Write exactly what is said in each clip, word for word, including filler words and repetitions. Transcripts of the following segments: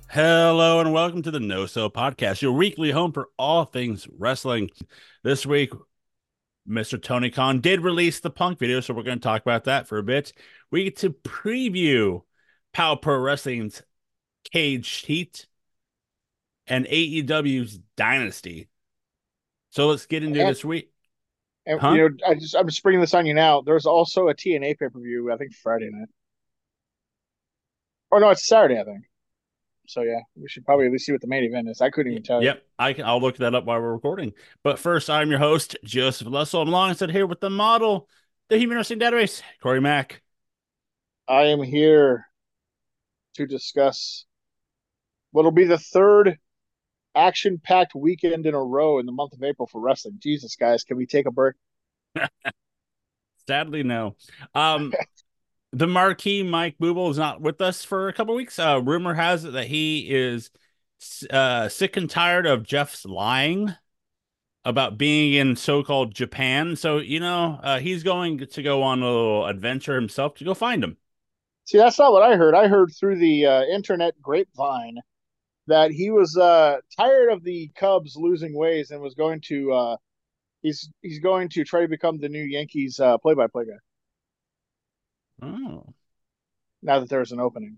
Hello and welcome to the No So Podcast, your weekly home for all things wrestling. This week, Mister Tony Khan did release the Punk video, so we're going to talk about that for a bit. We get to preview Power Pro Wrestling's Cage Heat and A E W's Dynasty. So let's get into And, this week. and Huh? you know, I just I'm just bringing this on you now. There's also a T N A pay per view. I think Friday night. Or no, it's Saturday. I think. So yeah, we should probably at least see what the main event is. I couldn't Y- even tell you. Yep, I can. I'll look that up while we're recording. But first, I'm your host, Joseph Lussell. I'm alongside here with the model, the Human Wrestling Database, Corey Mack. I am here to discuss what'll be the third action-packed weekend in a row in the month of April for wrestling. Jesus, guys, can we take a break? Sadly, no. Um, the marquee Mike Booble is not with us for a couple weeks. Uh, rumor has it that he is uh, sick and tired of Jeff's lying about being in so-called Japan. So, you know, uh, he's going to go on a little adventure himself to go find him. See, that's not what I heard. I heard through the uh, internet grapevine that he was uh, tired of the Cubs losing ways and was going to uh, he's he's going to try to become the new Yankees uh, play-by-play guy Oh, now that there's an opening.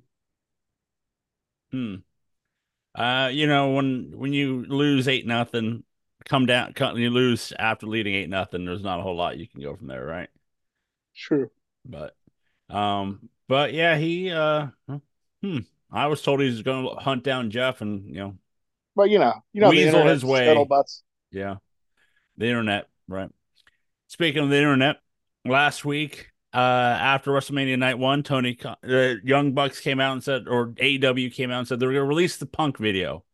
hmm. Uh, you know, when when you lose eight nothing, come down, come, you lose after leading eight nothing. There's not a whole lot you can go from there, right? True, But Um, but yeah, he uh hmm. I was told he's gonna hunt down Jeff and you know but you know, you know the weasel internet his way. scuttlebutts. Yeah, the internet, right? Speaking of the internet, last week, uh after WrestleMania Night One, Tony the uh, Young Bucks came out and said, or A E W came out and said they were gonna release the Punk video,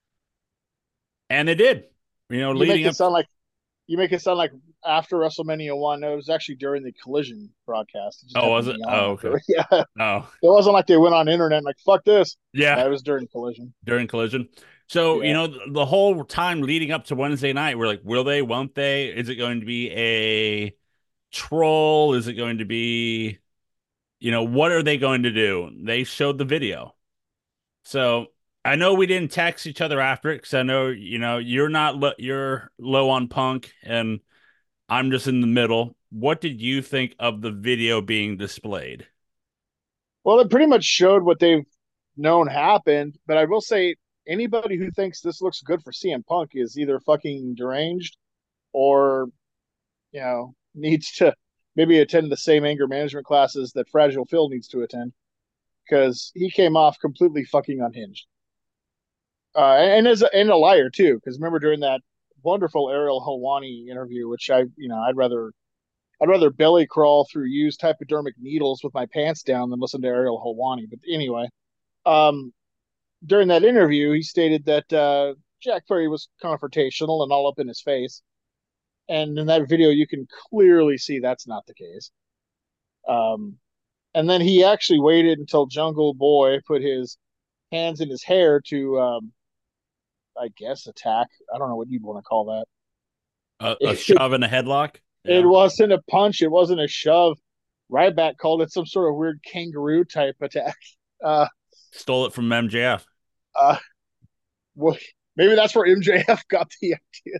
and they did. You know, You make leading it up. To, sound like you make it sound like after WrestleMania one. No, it was actually during the Collision broadcast. It just oh, happened was to it? be on Oh, okay. after. Yeah, it Oh, wasn't like they went on internet and like fuck this. yeah. Yeah, it was during Collision. During Collision. So, you Yeah. know, the, the whole time leading up to Wednesday night, we're like, will they, won't they? Is it going to be a troll? Is it going to be, you know, what are they going to do? They showed the video. So I know we didn't text each other after it because I know, you know, you're not, lo- you're low on Punk and I'm just in the middle. What did you think of the video being displayed? Well, it pretty much showed what they've known happened. But I will say, anybody who thinks this looks good for C M Punk is either fucking deranged or you know needs to maybe attend the same anger management classes that Fragile Phil needs to attend because he came off completely fucking unhinged. Uh, and as a, and a liar too, because remember during that wonderful Ariel Helwani interview, which I you know I'd rather I'd rather belly crawl through used hypodermic needles with my pants down than listen to Ariel Helwani. But anyway, um, during that interview, he stated that uh, Jack Perry was confrontational and all up in his face, and in that video, you can clearly see that's not the case. Um, and then he actually waited until Jungle Boy put his hands in his hair to um, I guess attack. I don't know what you'd want to call that. A, a It, shove and a headlock? it Yeah. wasn't a punch. It wasn't a shove. Ryback called it some sort of weird kangaroo type attack. Uh, Stole it from M J F. uh, well, maybe that's where M J F got the idea.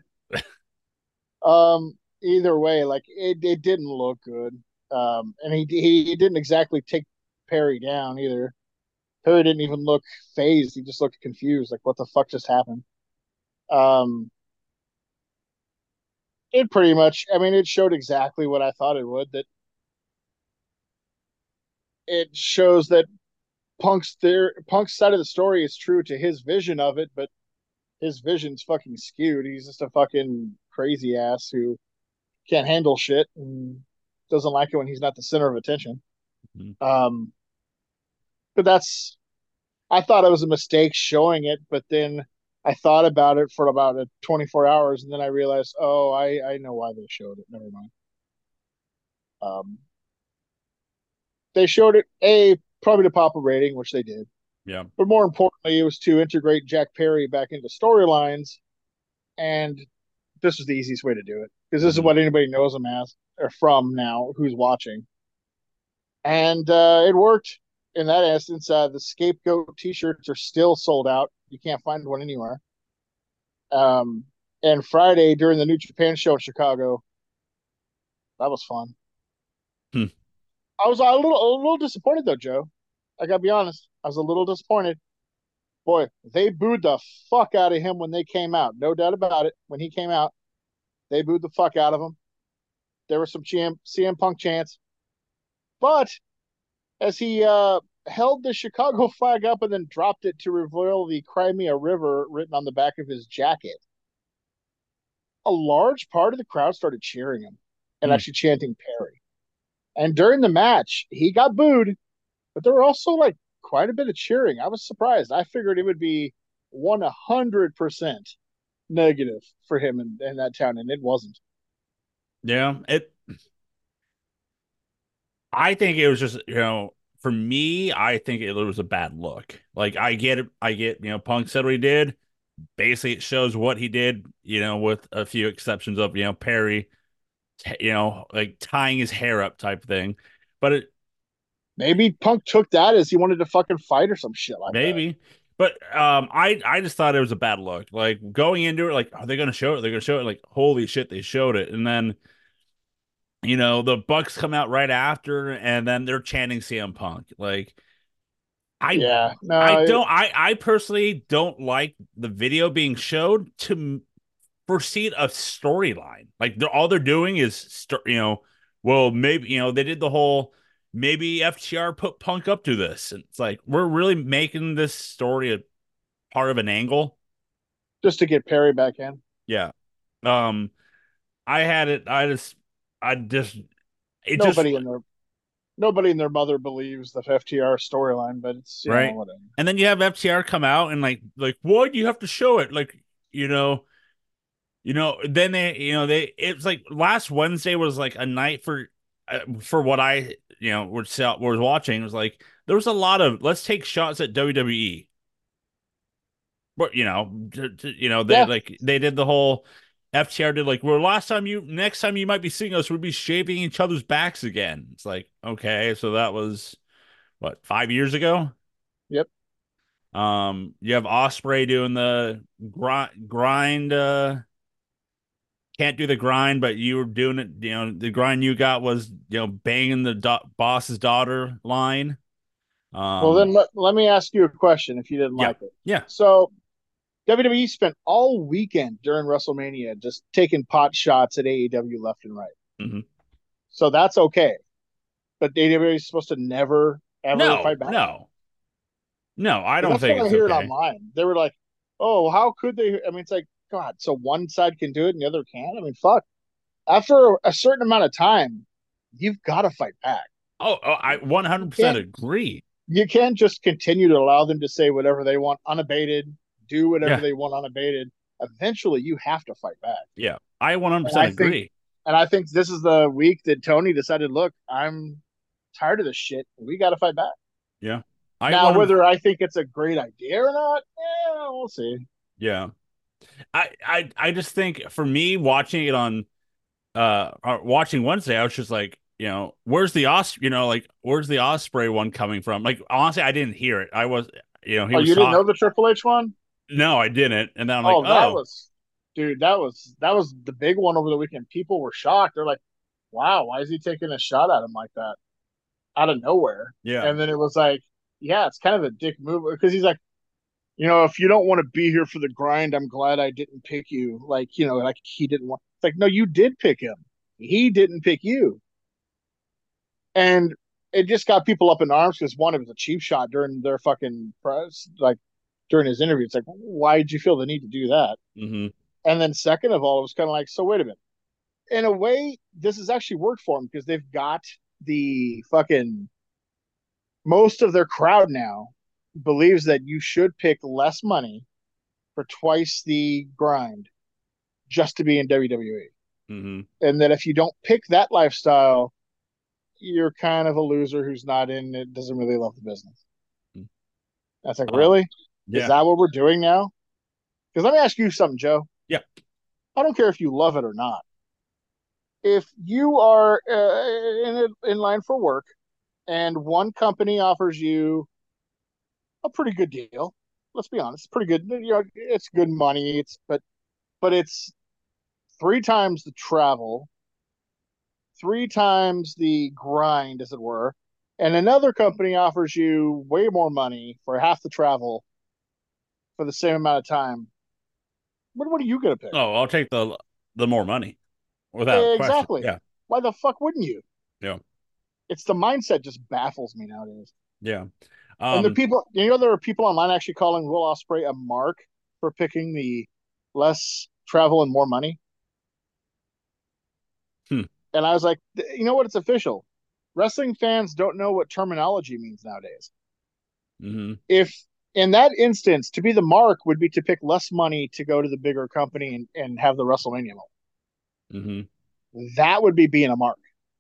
Um, either way, like it, it didn't look good. Um, and he, he he didn't exactly take Perry down either. Perry didn't even look phased. He just looked confused, like what the fuck just happened. Um, it pretty much, I mean, it showed exactly what I thought it would. That it shows that Punk's there, Punk's side of the story is true to his vision of it, but his vision's fucking skewed. He's just a fucking crazy ass who can't handle shit and doesn't like it when he's not the center of attention. Mhm. Um, but that's I thought it was a mistake showing it, but then I thought about it for about a twenty-four hours, and then I realized, oh, I I know why they showed it. Never mind. Um, they showed it a probably to pop a rating, which they did, Yeah. but more importantly, it was to integrate Jack Perry back into storylines, and this was the easiest way to do it because this is Hmm. what anybody knows him as or from now who's watching, and uh, it worked. in that instance, uh, the scapegoat T-shirts are still sold out. You can't find one anywhere. Um, and Friday during the New Japan show in Chicago, that was fun. Hmm. I was a little a little disappointed though, Joe. I gotta be honest. I was a little disappointed. Boy, they booed the fuck out of him when they came out. No doubt about it. When he came out, they booed the fuck out of him. There was some C M Punk chants, but as he uh, held the Chicago flag up and then dropped it to reveal the Crimea River written on the back of his jacket, a large part of the crowd started cheering him and Hmm. actually chanting Perry. And during the match, he got booed, but there were also like quite a bit of cheering. I was surprised. I figured it would be one hundred percent negative for him in, in that town, and it wasn't. Yeah. It. I think it was just, you know, for me, I think it was a bad look. Like I get it, I get, you know, Punk said what he did. Basically, it shows what he did, you know, with a few exceptions of, you know, Perry, you know, like tying his hair up type thing. But it Maybe Punk took that as he wanted to fucking fight or some shit like that. maybe. But um, I I just thought it was a bad look. Like going into it, like, are they gonna show it? They're gonna show it. Like, holy shit, they showed it. And then, you know, the Bucks come out right after, and then they're chanting C M Punk. Like, I Yeah, I no, it, don't I I personally don't like the video being showed to foresee a storyline. Like they're, all they're doing is st- you know, well maybe you know they did the whole maybe F T R put Punk up to this. And it's like we're really making this story a part of an angle. just to get Perry back in. Yeah. Um I had it I just I just it just Nobody in their nobody in their mother believes the F T R storyline, but it's you know right. whatever. And then you have F T R come out and like like what you have to show it like you know You know, then they, you know, they, it's like last Wednesday was like a night for, uh, for what I, you know, was, was watching. It was like, there was a lot of, let's take shots at W W E. But, you know, to, to, you know, they Yeah, like, they did the whole F T R did like, well, last time you, next time you might be seeing us, we'd be shaving each other's backs again. It's like, okay, so that was what, five years ago? yep. Um, you have Osprey doing the grind, grind, uh, can't do the grind, but you were doing it. You know, the grind you got was you know banging the do- boss's daughter line. Well, Um, then let, let me ask you a question if you didn't yeah, like it. yeah, So W W E spent all weekend during WrestleMania just taking pot shots at A E W left and right. hmm So that's okay. But A E W is supposed to never ever no, fight back. no, no. I Because don't that's think what I it's hear it okay. online. They were like, "Oh, how could they?" I mean, it's like, God, so one side can do it and the other can't. I mean, fuck. After a certain amount of time, you've got to fight back. Oh, oh I You one hundred percent can't. agree. You can't just continue to allow them to say whatever they want unabated, do whatever Yeah, they want unabated. Eventually, you have to fight back. yeah. I And one hundred percent I think, agree. and I think this is the week that Tony decided, look, I'm tired of this shit. We got to fight back. Yeah, I Now, one. whether I think it's a great idea or not, yeah, we'll see. Yeah, I, I, I just think for me watching it on uh uh, watching Wednesday, I was just like, you know, where's the os, you know, like where's the Osprey one coming from? Like honestly, I didn't hear it. I was, you know, he Oh, was you didn't know talking. the Triple H one? No, I didn't. And then I'm like, Oh, that oh, was, dude, that was that was the big one over the weekend. People were shocked. They're like, "Wow, why is he taking a shot at him like that out of nowhere?" yeah, And then it was like, yeah, it's kind of a dick move because he's like, you know, if you don't want to be here for the grind, I'm glad I didn't pick you. Like, you know, like he didn't want. It's like, no, you did pick him. He didn't pick you. And it just got people up in arms because one, it was a cheap shot during their fucking press, like during his interview. It's like, why did you feel the need to do that? hmm And then second of all, it was kind of like, so wait a minute. In a way, this has actually worked for them because they've got the fucking most of their crowd now believes that you should pick less money for twice the grind just to be in W W E. hmm And that if you don't pick that lifestyle, you're kind of a loser who's not in it, doesn't really love the business. That's like, um, really? Is yeah, that what we're doing now? Because let me ask you something, Joe. yeah, I don't care if you love it or not. If you are uh, in in line for work and one company offers you a pretty good deal. Let's be honest, pretty good. You know, it's good money. It's but but it's three times the travel, three times the grind, as it were. And another company offers you way more money for half the travel for the same amount of time. What, what are you going to pick? Oh, I'll take the the more money without question. Exactly. Yeah. Why the fuck wouldn't you? Yeah. It's the mindset just baffles me nowadays. Yeah. And the Um, people, you know, there are people online actually calling Will Ospreay a mark for picking the less travel and more money. hmm. And I was like, you know what? It's official. Wrestling fans don't know what terminology means nowadays. Mm-hmm. If in that instance, to be the mark would be to pick less money to go to the bigger company and, and have the WrestleMania moment. Mm-hmm. That would be being a mark.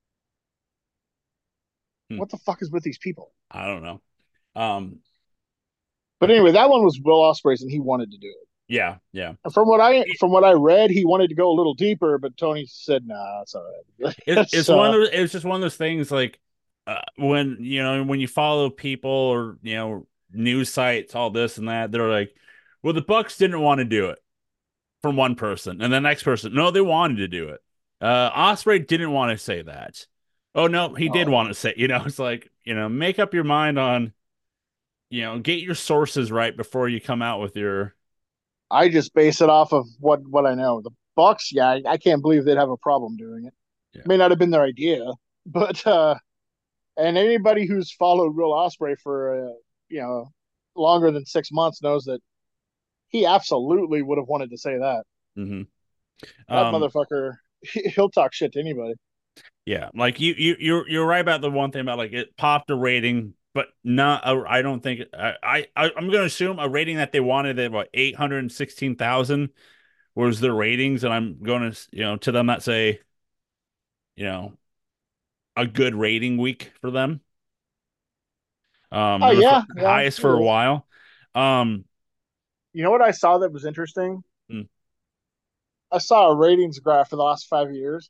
Hmm. What the fuck is with these people? I don't know. Um, But anyway, that one was Will Ospreay's, and he wanted to do it. yeah, yeah. And from what I from what I read, he wanted to go a little deeper, but Tony said, "Nah, it's all right." It, It's it's one uh, of those, it's just one of those things like uh, when you know when you follow people or you know news sites, all this and that, they're like, well, the Bucks didn't want to do it from one person, and the next person, no, they wanted to do it. Uh, Osprey didn't want to say that. Oh no, he did no. want to say. You know, it's like you know, make up your mind on you know, get your sources right before you come out with your. I just base it off of what what I know. The Bucks, yeah, I, I can't believe they'd have a problem doing it. Yeah. May not have been their idea, but uh, and anybody who's followed Will Ospreay for uh, you know longer than six months knows that he absolutely would have wanted to say that. hmm That Um, motherfucker, he'll talk shit to anybody. Yeah, like you, you, you're you're right about the one thing about like it popped a rating, but not. A, I don't think I, I I'm going to assume a rating that they wanted at what eight hundred sixteen thousand was their ratings, and I'm going to you know to them that say you know a good rating week for them. Um, Oh it was the yeah, yeah, highest it for a is. while. Um, You know what I saw that was interesting? mm, I saw a ratings graph for the last five years,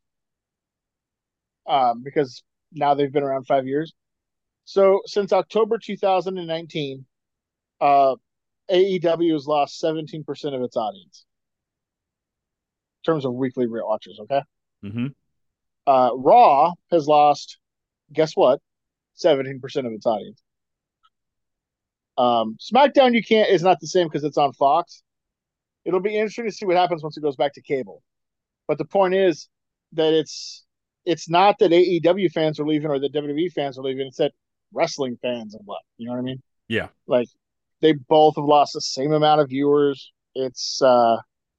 um, because now they've been around five years. So since October two thousand nineteen, uh, A E W has lost seventeen percent of its audience in terms of weekly watchers. Okay. mm-hmm, Uh, Raw has lost, guess what? seventeen percent of its audience. Um, SmackDown, you can't, is not the same because it's on Fox. It'll be interesting to see what happens once it goes back to cable. But the point is that it's it's not that A E W fans are leaving or that W W E fans are leaving. It's that wrestling fans have left. You know what I mean? yeah, Like they both have lost the same amount of viewers. It's uh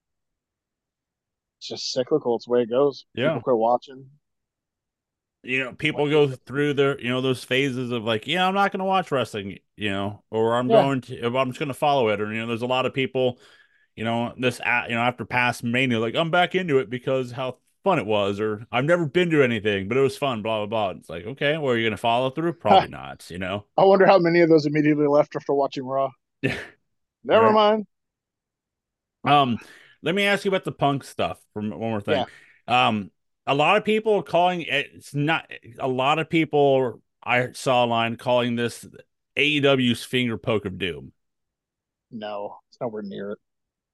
it's just cyclical. It's the way it goes. People yeah. quit watching. You know, What people do you go do? through their you know those phases of like, yeah, I'm not going to watch wrestling, you know, or I'm Yeah. going to, I'm just going to follow it, or you know, there's a lot of people you know, this, you know, after past Mania, like I'm back into it because how fun it was, or I've never been to anything, but it was fun, blah, blah, blah. It's like, okay, well, are you going to follow through? Probably not, you know? I wonder how many of those immediately left after watching Raw. Never Right. mind. Um, Let me ask you about the Punk stuff from one more thing. Yeah. Um, a lot of people are calling it, it's not, a lot of people I saw online calling this A E W's finger poke of doom. No, it's nowhere near it.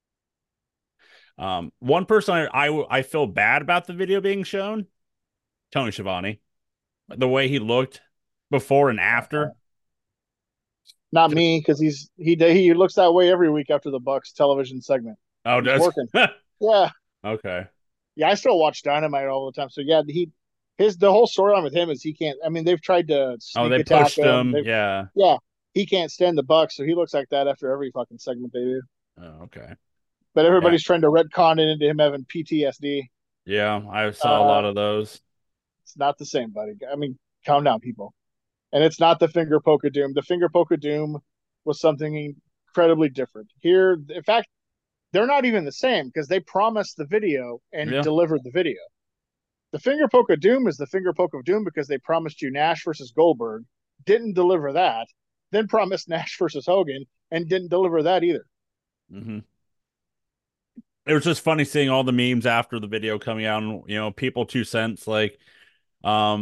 Um, one person I, I, I feel bad about the video being shown, Tony Schiavone. The way he looked before and after. Not me, because he's he he looks that way every week after the Bucks television segment. Oh, He's does working. Yeah, okay. yeah. I still watch Dynamite all the time. So yeah, he his the whole storyline with him is he can't. I mean, they've tried to Oh, sneak they attack pushed him. him. They've Yeah. yeah, he can't stand the Bucks, so he looks like that after every fucking segment they do. Oh, okay. But Yeah. everybody's trying to retcon it into him having P T S D. Yeah. I saw a Uh, lot of those. it's not the same, buddy. I mean, calm down, people. And it's not the finger poke of doom. The finger poke of doom was something incredibly different. Here, in fact, they're not even the same because they promised the video and Yeah. delivered the video. The finger poke of doom is the finger poke of doom because they promised you Nash versus Goldberg, didn't deliver that, then promised Nash versus Hogan and didn't deliver that either. hmm It was just funny seeing all the memes after the video coming out and, you know, people two cents like, um,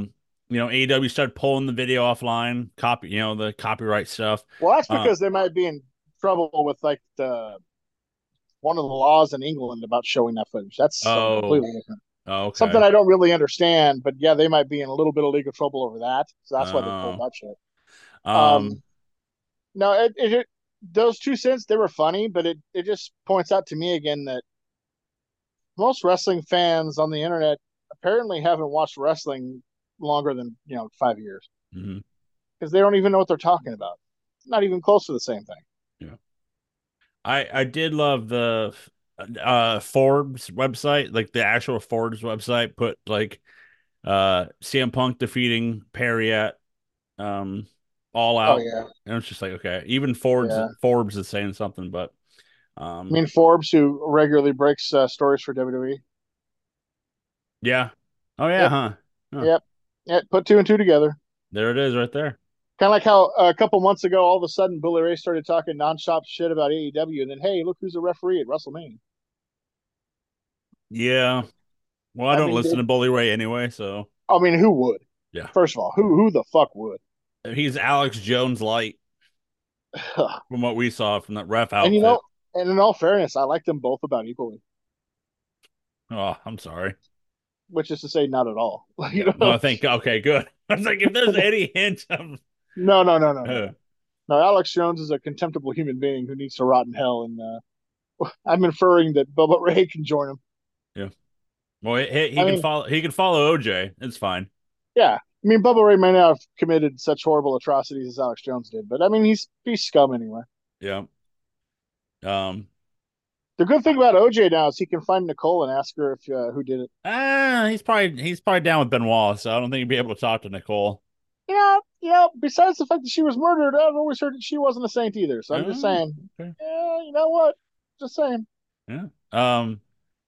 You know, A E W started pulling the video offline, copy, you know, the copyright stuff. Well, that's Uh, because they might be in trouble with like the one of the laws in England about showing that footage. That's something oh, completely different. oh, Something okay. I don't really understand, but yeah, they might be in a little bit of legal trouble over that. So that's why they pulled Uh, that shit. Um, um, no, it, it, it those two cents they were funny, but it it just points out to me again that most wrestling fans on the internet apparently haven't watched wrestling longer than you know five years mhm, because they don't even know what they're talking about. It's not even close to the same thing. yeah. I I did love the uh Forbes website, like the actual Forbes website put like uh C M Punk defeating Perry at um All Oh Out. yeah, And it's just like, okay, even Forbes yeah. Forbes is saying something, but I um mean Forbes, who regularly breaks uh, stories for W W E. yeah. Oh yeah, Yep, huh. Huh. yep, yep. Put two and two together. There it is right there. Kind of like how uh, a couple months ago, all of a sudden, Bully Ray started talking nonstop shit about A E W, and then hey, look who's the referee at WrestleMania. Yeah. Well, I I don't mean, listen it, to Bully Ray anyway, so I mean, who would? yeah. First of all, who who the fuck would? He's Alex Jones light from what we saw from that ref And you outfit. know, and in all fairness, I like them both about equally, Oh, I'm sorry. which is to say, not at all. you Yeah. know, Well, I think okay, good. I was like, if there's any hint of no, no, no, no, no, uh, no. No, Alex Jones is a contemptible human being who needs to rot in hell, and uh, I'm inferring that Bubba Ray can join him. yeah. Well, he, he I can mean, follow he can follow O J. It's fine. yeah, I mean, Bubba Ray may not have committed such horrible atrocities as Alex Jones did, but I mean, he's he's scum anyway. Yeah. Um The good thing about O J now is he can find Nicole and ask her if uh, who did it. ah, he's probably he's probably down with Benoit, so I don't think he'd be able to talk to Nicole. Yeah, yeah. Besides the fact that she was murdered, I've always heard that she wasn't a saint either. So I'm just Oh, saying, okay. yeah, you know what? Just saying. Yeah. Um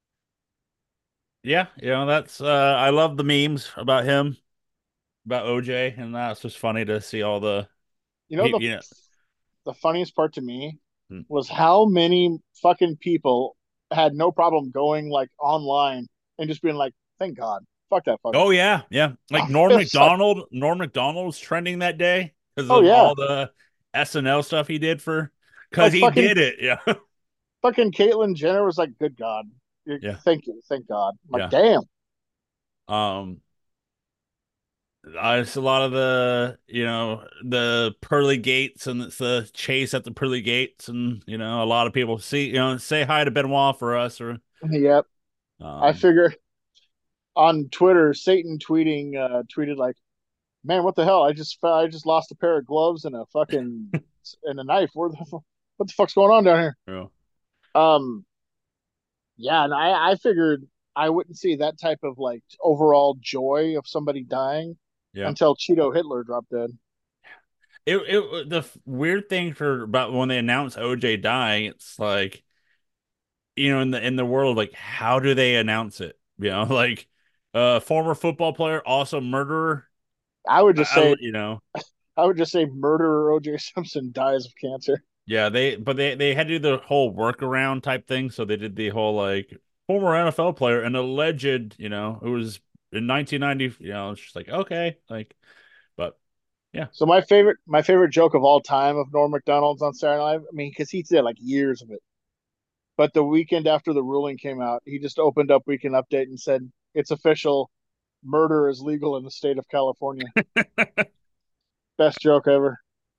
yeah, you know, that's uh I love the memes about him, about O J, and that's just funny to see all the You know he the you know the funniest part to me hmm. was how many fucking people had no problem going like online and just being like, "Thank God, fuck that fucker." Oh yeah, yeah. Like Norm It's like, Macdonald, Norm Macdonald was trending that day because oh of yeah, all the S N L stuff he did for because like he fucking did it. Yeah. fucking Caitlyn Jenner was like, "Good God, Yeah. thank you, thank God." I'm like, Yeah. damn. Um uh, it's a lot of the, you know, the pearly gates and it's the chase at the pearly gates and, you know, a lot of people see, you know, say hi to Benoit for us or Yep. I um figure on Twitter, Satan tweeting uh, tweeted like, "Man, what the hell? I just I just lost a pair of gloves and a fucking and a knife. Where the what the fuck's going on down here?" you know, Um, yeah, and I I figured I wouldn't see that type of like overall joy of somebody dying yeah. until Cheeto Hitler dropped dead. It it the f- weird thing for about when they announced O J dying, it's like you know, in the in the world, like how do they announce it? You know, like uh former football player, also murderer. I would I, just I say you know, I would just say murderer O J Simpson dies of cancer. yeah, they but they they had to do the whole workaround type thing, so they did the whole like former N F L player and alleged, you know, it was in nineteen ninety, you know, it's just like okay, like but yeah. So my favorite my favorite joke of all time of Norm Macdonald's on Saturday Night. I mean, because he did like years of it. But the weekend after the ruling came out, he just opened up Weekend Update and said, "It's official. Murder is legal in the state of California." Best joke ever.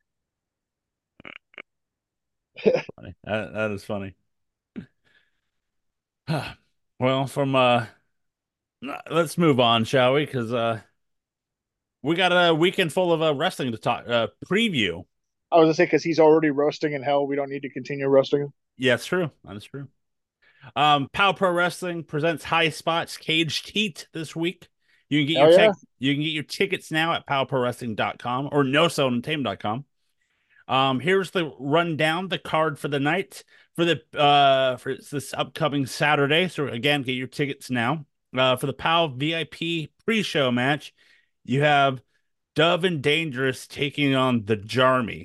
Funny. That, that is funny. Well, from uh let's move on, shall we? Because uh we got a weekend full of uh, wrestling to talk uh preview. I was gonna say because he's already roasting in hell, we don't need to continue roasting him. Yeah, it's true. That's true. Um, Pow Pro Wrestling presents High Spots Caged Heat this week. You can get your Hell yeah! tech you can get your tickets now at pow pro wrestling dot com or no soul tame dot com. Um, here's the rundown, the card for the night for the uh for this upcoming Saturday. So again, get your tickets now. Uh, for the Pow V I P pre-show match, you have Dove and Dangerous taking on the Jarmy.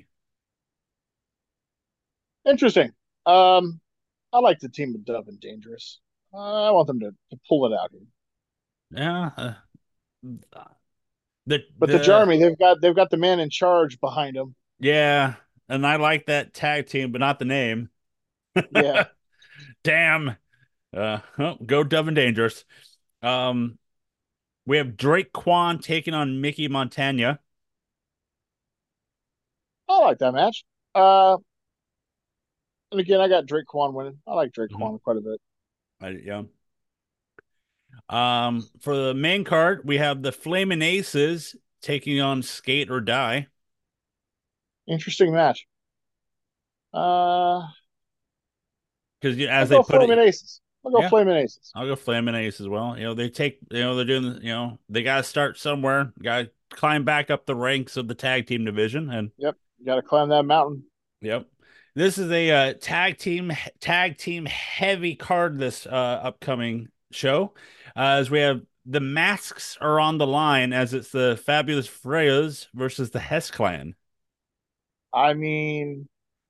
Interesting. Um, I like the team of Dove and Dangerous. Uh, I want them to, to pull it out here. Yeah, uh, The But the the Jarmy, they've got they've got the man in charge behind them. yeah, and I like that tag team, but not the name. Yeah. Damn. Uh, oh, go Dove and Dangerous. Um, we have Drake Quan taking on Mickey Montana. I like that match. Uh, and again, I got Drake Quan winning. I like Drake Mhm. Quan quite a bit. I, yeah. Um, for the main card, we have the Flamin' Aces taking on Skate or Die. Interesting match. Uh, Because I'll as they go put Flaming it, Aces. I'll go yeah, Flaming Aces. I'll go Flamin' Ace as well. You know, they take, you know, they're doing, you know, they got to start somewhere, got to climb back up the ranks of the tag team division. And Yep, you got to climb that mountain. yep, this is a uh, tag team, tag team heavy card this uh, upcoming show, uh, as we have the masks are on the line as it's the Fabulous Freyas versus the Hess Clan. I mean,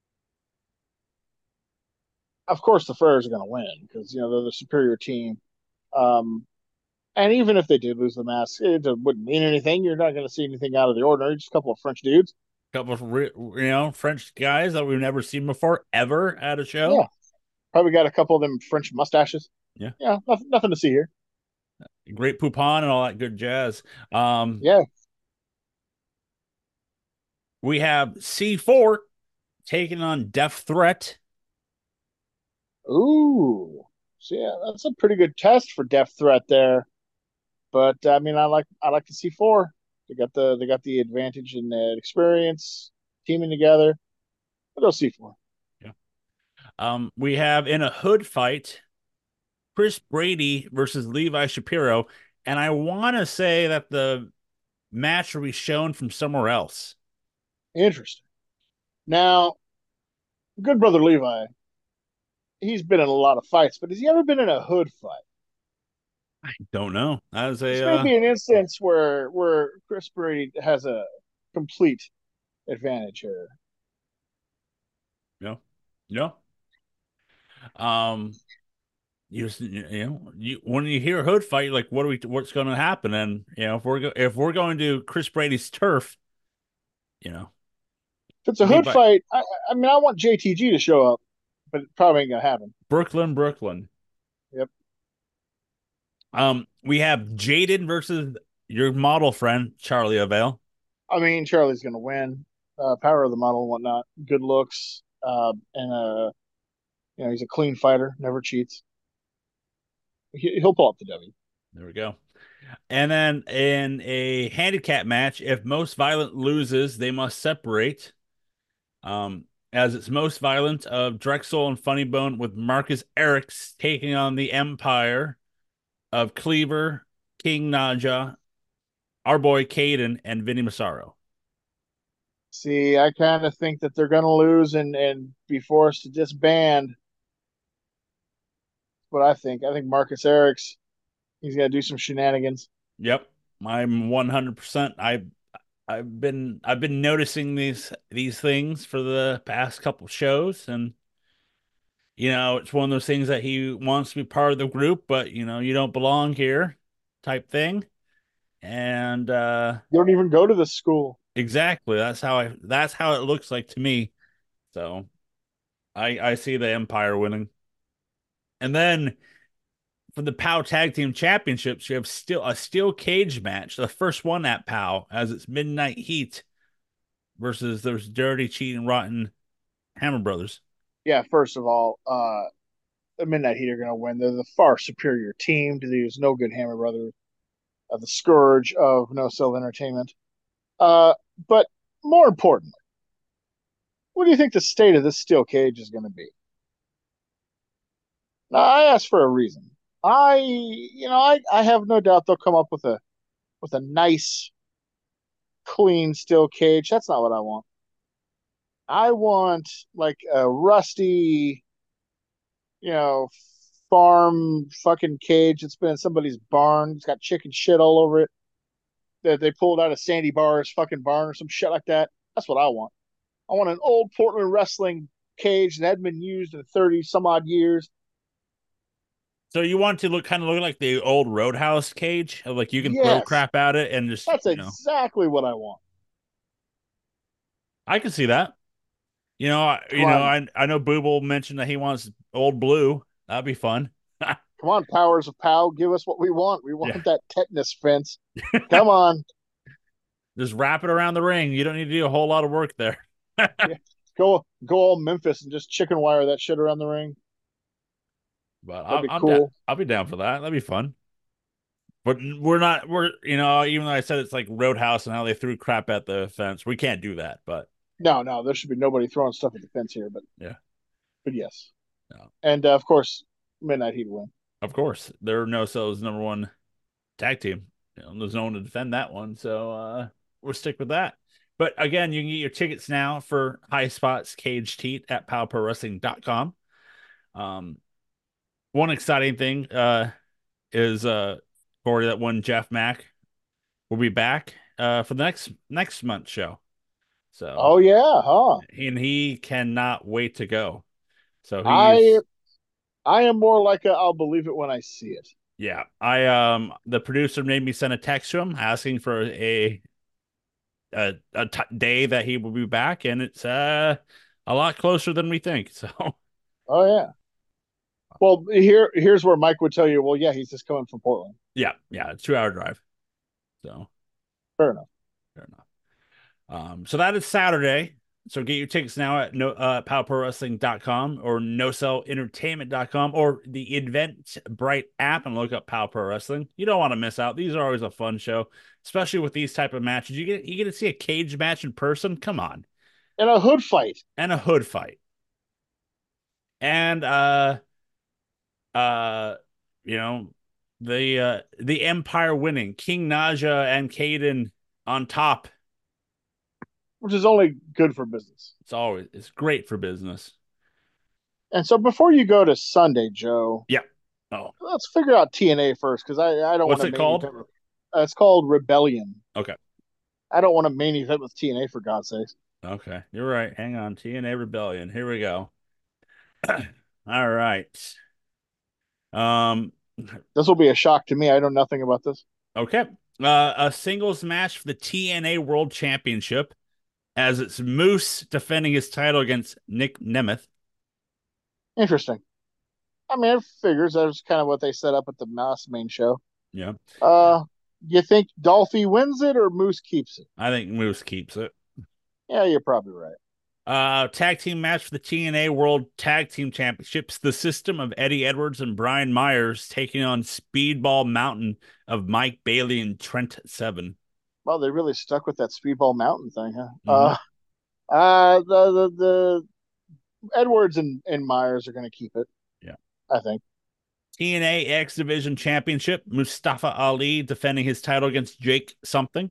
of course, the Friars are going to win because you know they're the superior team. Um, and even if they did lose the mask, it wouldn't mean anything. You're not going to see anything out of the ordinary. Just a couple of French dudes. Couple of you know French guys that we've never seen before ever at a show. Yeah, probably got a couple of them French mustaches. Yeah, Yeah, nothing, nothing to see here. great poupon and all that good jazz. Um, Yeah. we have C four taking on Death Threat. Ooh. So yeah, that's a pretty good test for Death Threat there. But I mean, I like I like to see four. They got the they got the advantage in the experience, teaming together. But they'll see four. Yeah. Um, we have in a hood fight Chris Brady versus Levi Shapiro, and I want to say that the match will be shown from somewhere else. Interesting. Now, good brother Levi, he's been in a lot of fights, but has he ever been in a hood fight? Don't know. As a This may uh, be an instance where where Chris Brady has a complete advantage here. you know, you know, um, you you know you when you hear hood fight, like what are we what's going to happen? And you know if we're go, if we're going to Chris Brady's turf, you know, If it's a hood Levi fight, I, I mean, I want J T G to show up, but it probably ain't gonna happen. Brooklyn, Brooklyn. Yep. Um, we have Jaden versus your model friend Charlie Avale. I mean, Charlie's gonna win. Uh, power of the model and whatnot. Good looks, uh, and uh, you know, he's a clean fighter. Never cheats. He, he'll pull up the W. There we go. And then in a handicap match, if most violent loses, they must separate. Um, as it's most violent of Drexel and Funny Bone with Marcus Erics taking on the Empire of Cleaver, King Naja, our boy Caden, and Vinny Massaro. See, I kind of think that they're gonna lose and and be forced to disband. What I think. I think Marcus Erics, he's gonna do some shenanigans. Yep, I'm one hundred percent. I I've been I've been noticing these these things for the past couple shows, and you know, it's one of those things that he wants to be part of the group, but you know, you don't belong here type thing. And uh You don't even go to the school. exactly, that's how I that's how it looks like to me. So I I see the Empire winning. And then for the POW Tag Team Championships, you have still a steel cage match, the first one at POW, as it's Midnight Heat versus those dirty, cheating, rotten Hammer Brothers. Yeah. First of all, uh, the Midnight Heat are gonna win. They're the far superior team to these no good Hammer Brothers, uh, the scourge of no cell entertainment. Uh, but more importantly, what do you think the state of this steel cage is going to be? Now, I asked for a reason. I, you know, I, I have no doubt they'll come up with a with a nice, clean steel cage. That's not what I want. I want like a rusty, you know, farm fucking cage that's been in somebody's barn. It's got chicken shit all over it that they pulled out of Sandy Barr's fucking barn or some shit like that. That's what I want. I want an old Portland wrestling cage that hadn't been used in thirty some odd years. So you want to look kind of look like the old Roadhouse cage, like you can throw Yes, crap at it and just, that's you know, exactly what I want. I can see that. You know, I, Come you know, on, I I know Booble mentioned that he wants old blue. That'd be fun. come on, powers of Pow, give us what we want. We Yeah. want that tetanus fence. Come on, Just wrap it around the ring. You don't need to do a whole lot of work there. yeah, go go all Memphis and just chicken wire that shit around the ring. But That'd I'm be I'm down. cool. I'll be down for that. That'd be fun. But we're not. We're you know even though I said it's like Roadhouse and how they threw crap at the fence, we can't do that. But No, no, there should be nobody throwing stuff at the fence here, but yeah, but yes, no, and uh, of course, Midnight Heat win. of course they're no so's number one tag team. You know, there's no one to defend that one, so uh, we'll stick with that. But again, you can get your tickets now for High Spots Caged Heat at power pro wrestling dot com. Um, one exciting thing uh, is uh, Corey, that one Jeff Mack will be back uh, for the next next month show. So Oh yeah, huh? and he cannot wait to go. So I he's I am more like a I'll believe it when I see it. yeah. I um the producer made me send a text to him asking for a a, a t- day that he will be back, and it's uh a lot closer than we think. So Oh yeah. Well, here here's where Mike would tell you. Well, yeah, he's just coming from Portland. yeah, yeah, it's two hour drive. So Fair enough. fair enough. Um, so that is Saturday. So get your tickets now at no uh power pro wrestling dot com or no cell entertainment dot com or the Eventbrite app and look up Power Pro Wrestling. You don't want to miss out. These are always a fun show, especially with these type of matches. You get you get to see a cage match in person. Come on. And a hood fight. And a hood fight. And uh uh you know the uh the Empire winning. King Naja and Caden on top. Which is only good for business. It's always it's great for business. And so before you go to Sunday, Joe, Yeah. Oh, let's figure out T N A first because I, I don't want what's to it main called? event. With, uh, it's called Rebellion. Okay. I don't want to main event with T N A for God's sakes. Okay. You're right. Hang on. T N A Rebellion. Here we go. All right. Um, This will be a shock to me. I know nothing about this. okay. Uh, a singles match for the T N A World Championship as it's Moose defending his title against Nick Nemeth. Interesting. I mean, it figures that's kind of what they set up at the Mass main show. Yeah. Uh, you think Dolphy wins it or Moose keeps it? I think Moose keeps it. Yeah, you're probably right. Uh, tag team match for the T N A World Tag Team Championships. The system of Eddie Edwards and Brian Myers taking on Speedball Mountain of Mike Bailey and Trent Seven. Well, they really stuck with that Speedball Mountain thing, huh? Mm-hmm. Uh, uh, the the, the Edwards and, and Myers are going to keep it. Yeah. I think. T N A X Division Championship. Mustafa Ali defending his title against Jake something.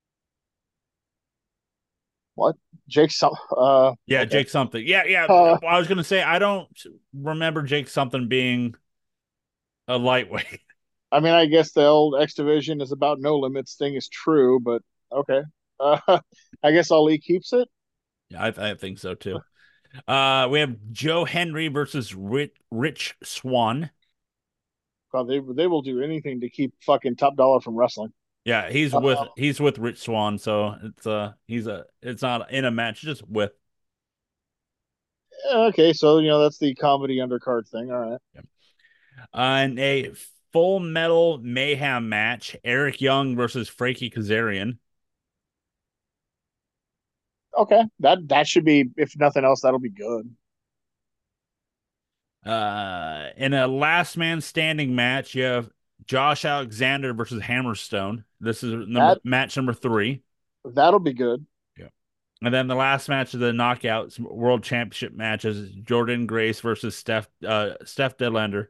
What? Jake? Some? Uh, Yeah, okay. Jake something. Yeah, yeah. Uh, I was gonna say I don't remember Jake something being a lightweight. I mean, I guess the old X Division is about no limits thing is true, but okay. Uh, I guess Ali keeps it. Yeah, I, I think so too. Uh, we have Joe Henry versus Rich, Rich Swan. God, they they will do anything to keep fucking Top Dollar from wrestling. Yeah, he's with Uh, he's with Rich Swan, so it's uh he's a it's not in a match, just with. okay, so you know that's the comedy undercard thing. All right. Yeah. Uh, and a Full Metal Mayhem match: Eric Young versus Frankie Kazarian. Okay, that that should be, if nothing else, that'll be good. Uh, in a last man standing match, you have Josh Alexander versus Hammerstone. This is number That match number three. that'll be good. Yeah. And then the last match of the Knockouts World Championship match is Jordan Grace versus Steph uh Steph Deadlander.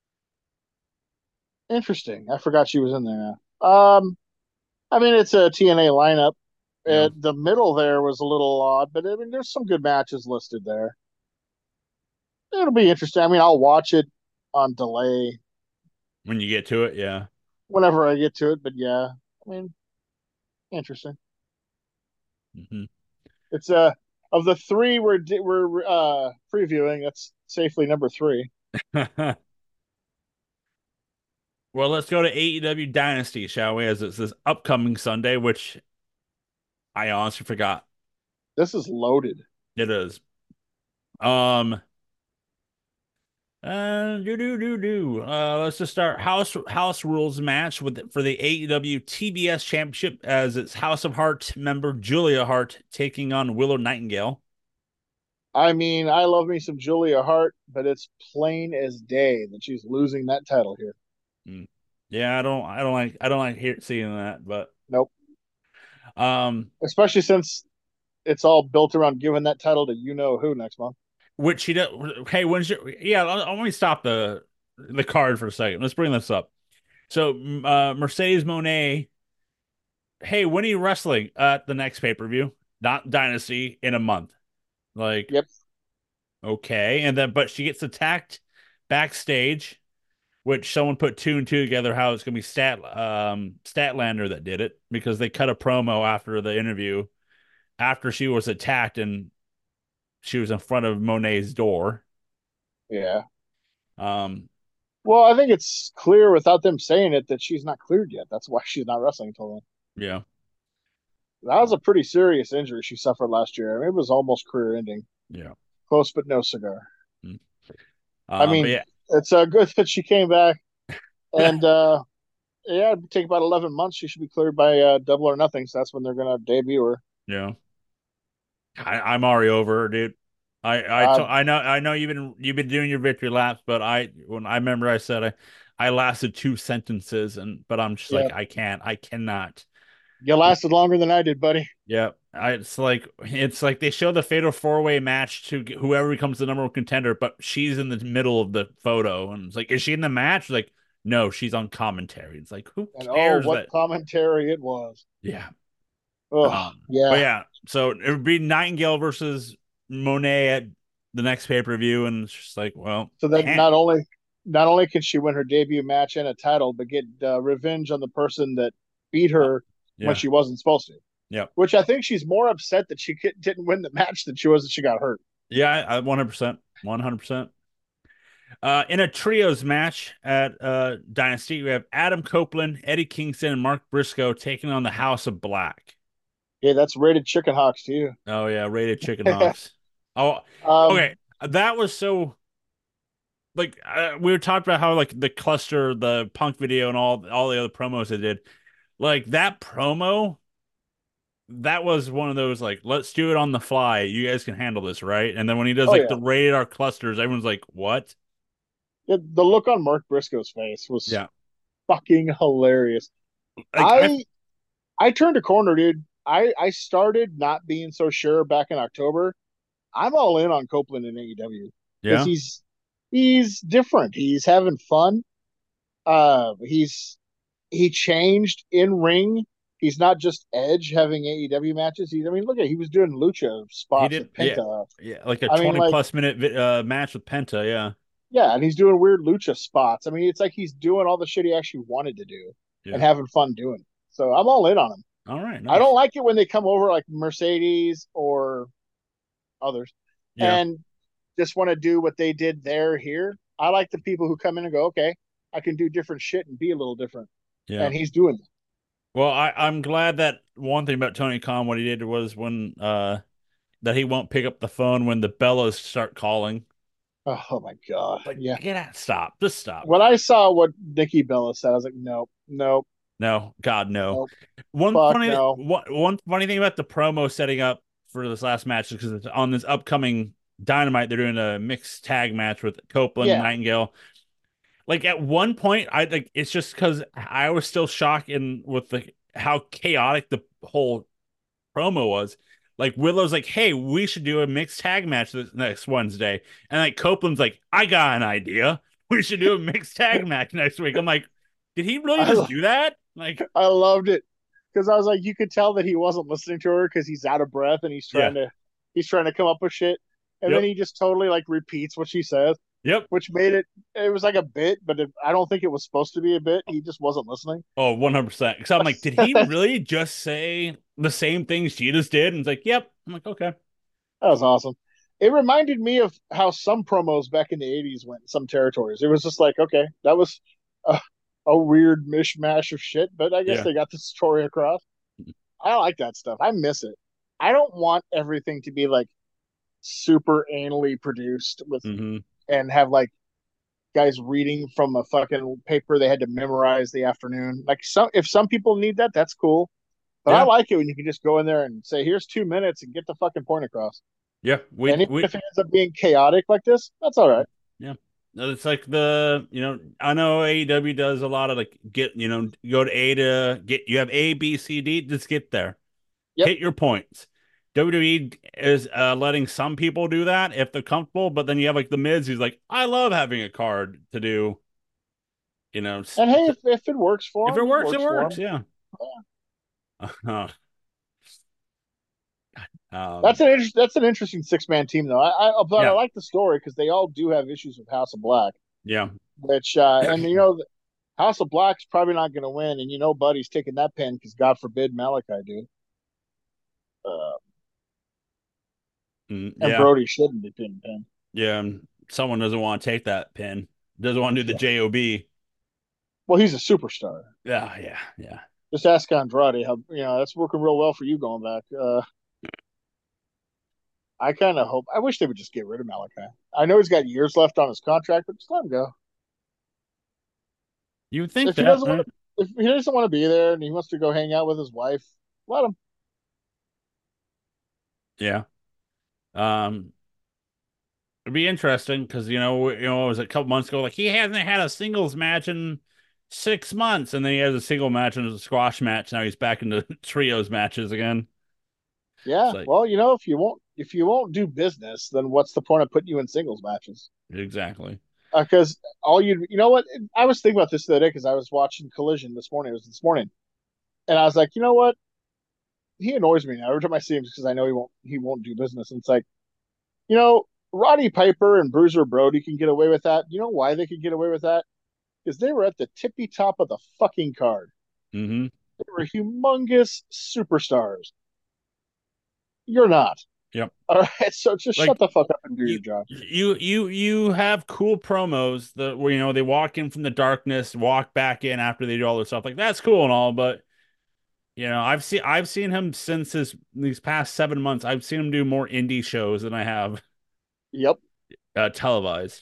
Interesting. I forgot she was in there. Um, I mean, it's a T N A lineup. Yeah. Uh, the middle there was a little odd, but I mean, there's some good matches listed there. It'll be interesting. I mean, I'll watch it on delay When you get to it, yeah. whenever I get to it. But yeah, I mean, interesting. Hmm. It's uh of the three we're we're uh previewing. That's safely number three. Well, let's go to A E W Dynasty, shall we? As it's this upcoming Sunday, which I honestly forgot This is loaded. it is. Um, uh, do do do do. Uh, let's just start house house rules match with for the A E W T B S Championship as it's House of Heart member Julia Hart taking on Willow Nightingale. I mean, I love me some Julia Hart, but it's plain as day that she's losing that title here. Mm. Yeah, I don't, I don't like, I don't like hear, seeing that, but Nope. um, Especially since it's all built around giving that title to you know who next month. which she does. Hey, when's your? Yeah, let me stop the the card for a second. Let's bring this up. So, uh, Mercedes Monet. Hey, when are you wrestling at the next pay per view? Not Dynasty in a month. Like, Yep. okay, and then but she gets attacked backstage, which someone put two and two together. How it's gonna be Stat um Statlander that did it because they cut a promo after the interview after she was attacked and she was in front of Monet's door. Yeah. Um, Well, I think it's clear without them saying it that she's not cleared yet. That's why she's not wrestling until then. yeah, That was a pretty serious injury she suffered last year. I mean, it was almost career ending. yeah. Close but no cigar. Mm. I Um, but mean, yeah, it's uh, good that she came back. And uh, yeah, it'd take about eleven months. She should be cleared by uh, Double or Nothing. So that's when they're going to debut her. yeah. I, I'm already over, her, dude. I I, Uh, to, I know I know you've been you've been doing your victory laps, but I when I remember I said I I lasted two sentences and but I'm just yeah, like I can't I cannot. you lasted longer than I did, buddy. Yeah, I, it's like it's like they show the fatal four way match to whoever becomes the number one contender, but she's in the middle of the photo, and it's like, is she in the match? Like, no, she's on commentary. It's like, who And oh, cares what that? commentary it was. Yeah. Oh, Um, but yeah. yeah, so it would be Nightingale versus Monet at the next pay per view, and it's just like, well, So then man, not only not only can she win her debut match and a title, but get uh, revenge on the person that beat uh, her when yeah, she wasn't supposed to. yeah, Which I think she's more upset that she didn't win the match than she was that she got hurt. yeah, I one hundred percent, one hundred percent. Uh, in a trios match at uh, Dynasty, we have Adam Copeland, Eddie Kingston, and Mark Briscoe taking on the House of Black. Yeah, that's rated chicken hawks to you. Oh yeah, rated chicken hawks. Oh, um, okay. That was so like uh, we were talking about how like the cluster, the punk video, and all all the other promos they did. Like that promo, that was one of those like let's do it on the fly. You guys can handle this, right? And then when he does oh like yeah. the radar clusters, everyone's like, what? It, the look on Mark Briscoe's face was Yeah, fucking hilarious. like I I I turned a corner, dude. I I started not being so sure back in October. I'm all in on Copeland in A E W because yeah, he's he's different. He's having fun. Uh, he's he changed in ring. He's not just Edge having A E W matches. He's I mean, look at he was doing lucha he spots did. with Yeah, Penta. yeah, like a I mean, twenty like plus minute uh match with Penta. Yeah, yeah, and he's doing weird lucha spots. I mean, it's like he's doing all the shit he actually wanted to do and yeah. having fun doing it. So I'm all in on him. All right, I don't nice. like it when they come over like Mercedes or others Yeah, and just want to do what they did there here. I like the people who come in and go, okay, I can do different shit and be a little different. yeah. And he's doing that. Well, I I'm glad that one thing about Tony Khan, what he did was when uh that he won't pick up the phone when the Bellas start calling. Oh my god, Like, yeah. get out, stop, just stop. When I saw what Nikki Bella said, I was like, nope, nope, No, God, no. nope, One fuck funny, no. one, one funny thing about the promo setting up for this last match is because it's on this upcoming Dynamite, they're doing a mixed tag match with Copeland, Yeah, Nightingale. Like at one point, I like it's just because I was still shocked in with the how chaotic the whole promo was. Like Willow's like, hey, we should do a mixed tag match this next Wednesday. And like Copeland's like, I got an idea. We should do a mixed tag match next week. I'm like, did he really just I do that? Like, I loved it because I was like, you could tell that he wasn't listening to her because he's out of breath and he's yeah. trying to he's trying to come up with shit, and then Yep. he just totally like repeats what she says, Yep. which made it it was like a bit, but it, I don't think it was supposed to be a bit. He just wasn't listening. Oh, one hundred percent. Because I'm like, did he That really just say the same thing she just did? And it's like, yep. I'm like, okay. was awesome. It reminded me of how some promos back in the eighties went in some territories. It was just like, okay, that was uh, a weird mishmash of shit, but I guess Yeah. they got the story across. I like that stuff. I miss it. I don't want everything to be like super anally produced with Hmm. and have like guys reading from a fucking paper they had to memorize the afternoon. Like some if some people need that, that's cool. But I Yeah. like it when you can just go in there and say, here's two minutes and get the fucking point across. Yeah. We And even we if it ends up being chaotic like this, that's all right. yeah. No, it's like the, you know, I know A E W does a lot of like get, you know, go to A to get, you have A, B, C, D, just get there. Yep. Hit your points. W W E is uh, letting some people do that if they're comfortable, but then you have like the Miz who's like, I love having a card to do, you know, And hey, if, if it works for if them, it it works, it works for works. them. Yeah. Uh, um, That's an inter- that's an interesting six man team though. I, I but I yeah. like the story because they all do have issues with House of Black, Yeah. which uh, and you know House of Black's probably not going to win, and you know Buddy's taking that pin because God forbid Malachi do, uh, Mm, and yeah. Brody shouldn't be pinned pin. Yeah. Someone doesn't want to take that pin, doesn't want to do the Yeah. job. Yeah. Well, he's a superstar. Yeah. Yeah. Just ask Andrade how you know that's working real well for you going back. Uh, I kind of hope. I wish they would just get rid of Malachi. I know he's got years left on his contract, but just let him go. You would think If he that, doesn't want right? to, if he doesn't want to be there and he wants to go hang out with his wife, let him. Yeah. Um, it'd be interesting because you know, you know, it was a couple months ago. Like he hasn't had a singles match in six months, and then he has a single match and a squash match. Now he's back into trios matches again. It's Yeah. like Well, you know, if you won't, if you won't do business, then what's the point of putting you in singles matches? exactly. Because uh, all you, you know what? I was thinking about this the other day because I was watching Collision this morning. It was this morning, and I was like, you know what? He annoys me now every time I see him because I know he won't, he won't do business. And it's like, you know, Roddy Piper and Bruiser Brody can get away with that. You know why they could get away with that? Because they were at the tippy top of the fucking card. Hmm. They were humongous superstars. You're not. Yep. All right. So just shut Like the fuck up and do you, your job. you, you, you have cool promos that where you know they walk in from the darkness, walk back in after they do all this stuff. Like that's cool and all, but you know, I've seen I've seen him since his these past seven months. I've seen him do more indie shows than I have Yep. uh, televised.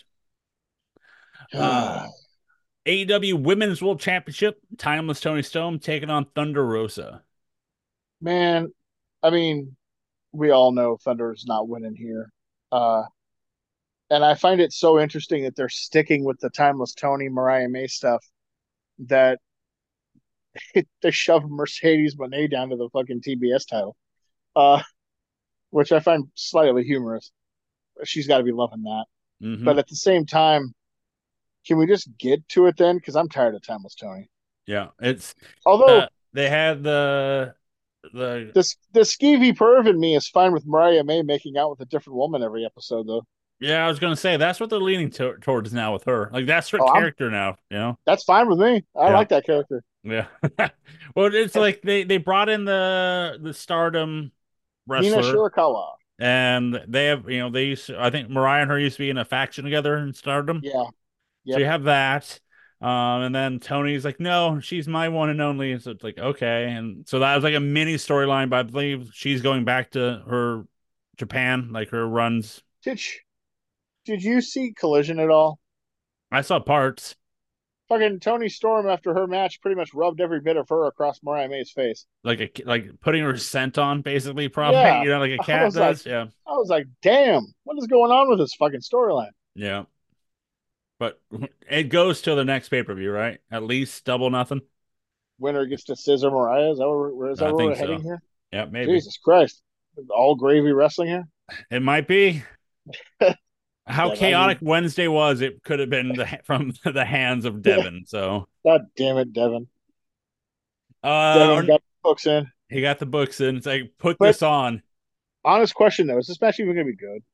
Uh, A E W Women's World Championship, Timeless Tony Storm taking on Thunder Rosa. Man, I mean, we all know Thunder's not winning here. Uh, and I find it so interesting that they're sticking with the Timeless Tony Mariah May stuff that they shove Mercedes Monet down to the fucking T B S title, uh, which I find slightly humorous. She's got to be loving that. Hmm. But at the same time, can we just get to it then? Because I'm tired of Timeless Tony. Yeah, it's Although uh, they had the the this the skeevy perv in me is fine with Mariah May making out with a different woman every episode, though. yeah. I was gonna say that's what they're leaning to towards now with her. Like that's her Oh, I'm character now. You know. that's fine with me. I Yeah. like that character. Yeah. Well, it's like they they brought in the the Stardom Hina wrestler, Shirakawa. and they have you know they used to, I think Mariah and her used to be in a faction together in Stardom. Yeah. So Yep. you have that. Um, and then Tony's like, no, she's my one and only. So it's like, okay. And so that was like a mini storyline, but I believe she's going back to her Japan, like her runs. Did you, did you see Collision at all? I saw parts Fucking Tony Storm after her match pretty much rubbed every bit of her across Mariah May's face. like a like putting her scent on, basically, probably, Yeah. you know, like a I cat was like, does. Yeah. I was like, damn, what is going on with this fucking storyline? Yeah. But it goes to the next pay-per-view, right? At least double nothing. Winner gets to scissor Mariah. Is that where, where is that I where we're think heading so. here? Yeah, maybe. Jesus Christ. All gravy wrestling here? It might be. How Yeah, I chaotic mean, Wednesday was, it could have been the, from the hands of Devin. So, God damn it, Devin. uh, Devin got books in. he got the books in. It's like, put But this on. honest question though, is this match even gonna be good?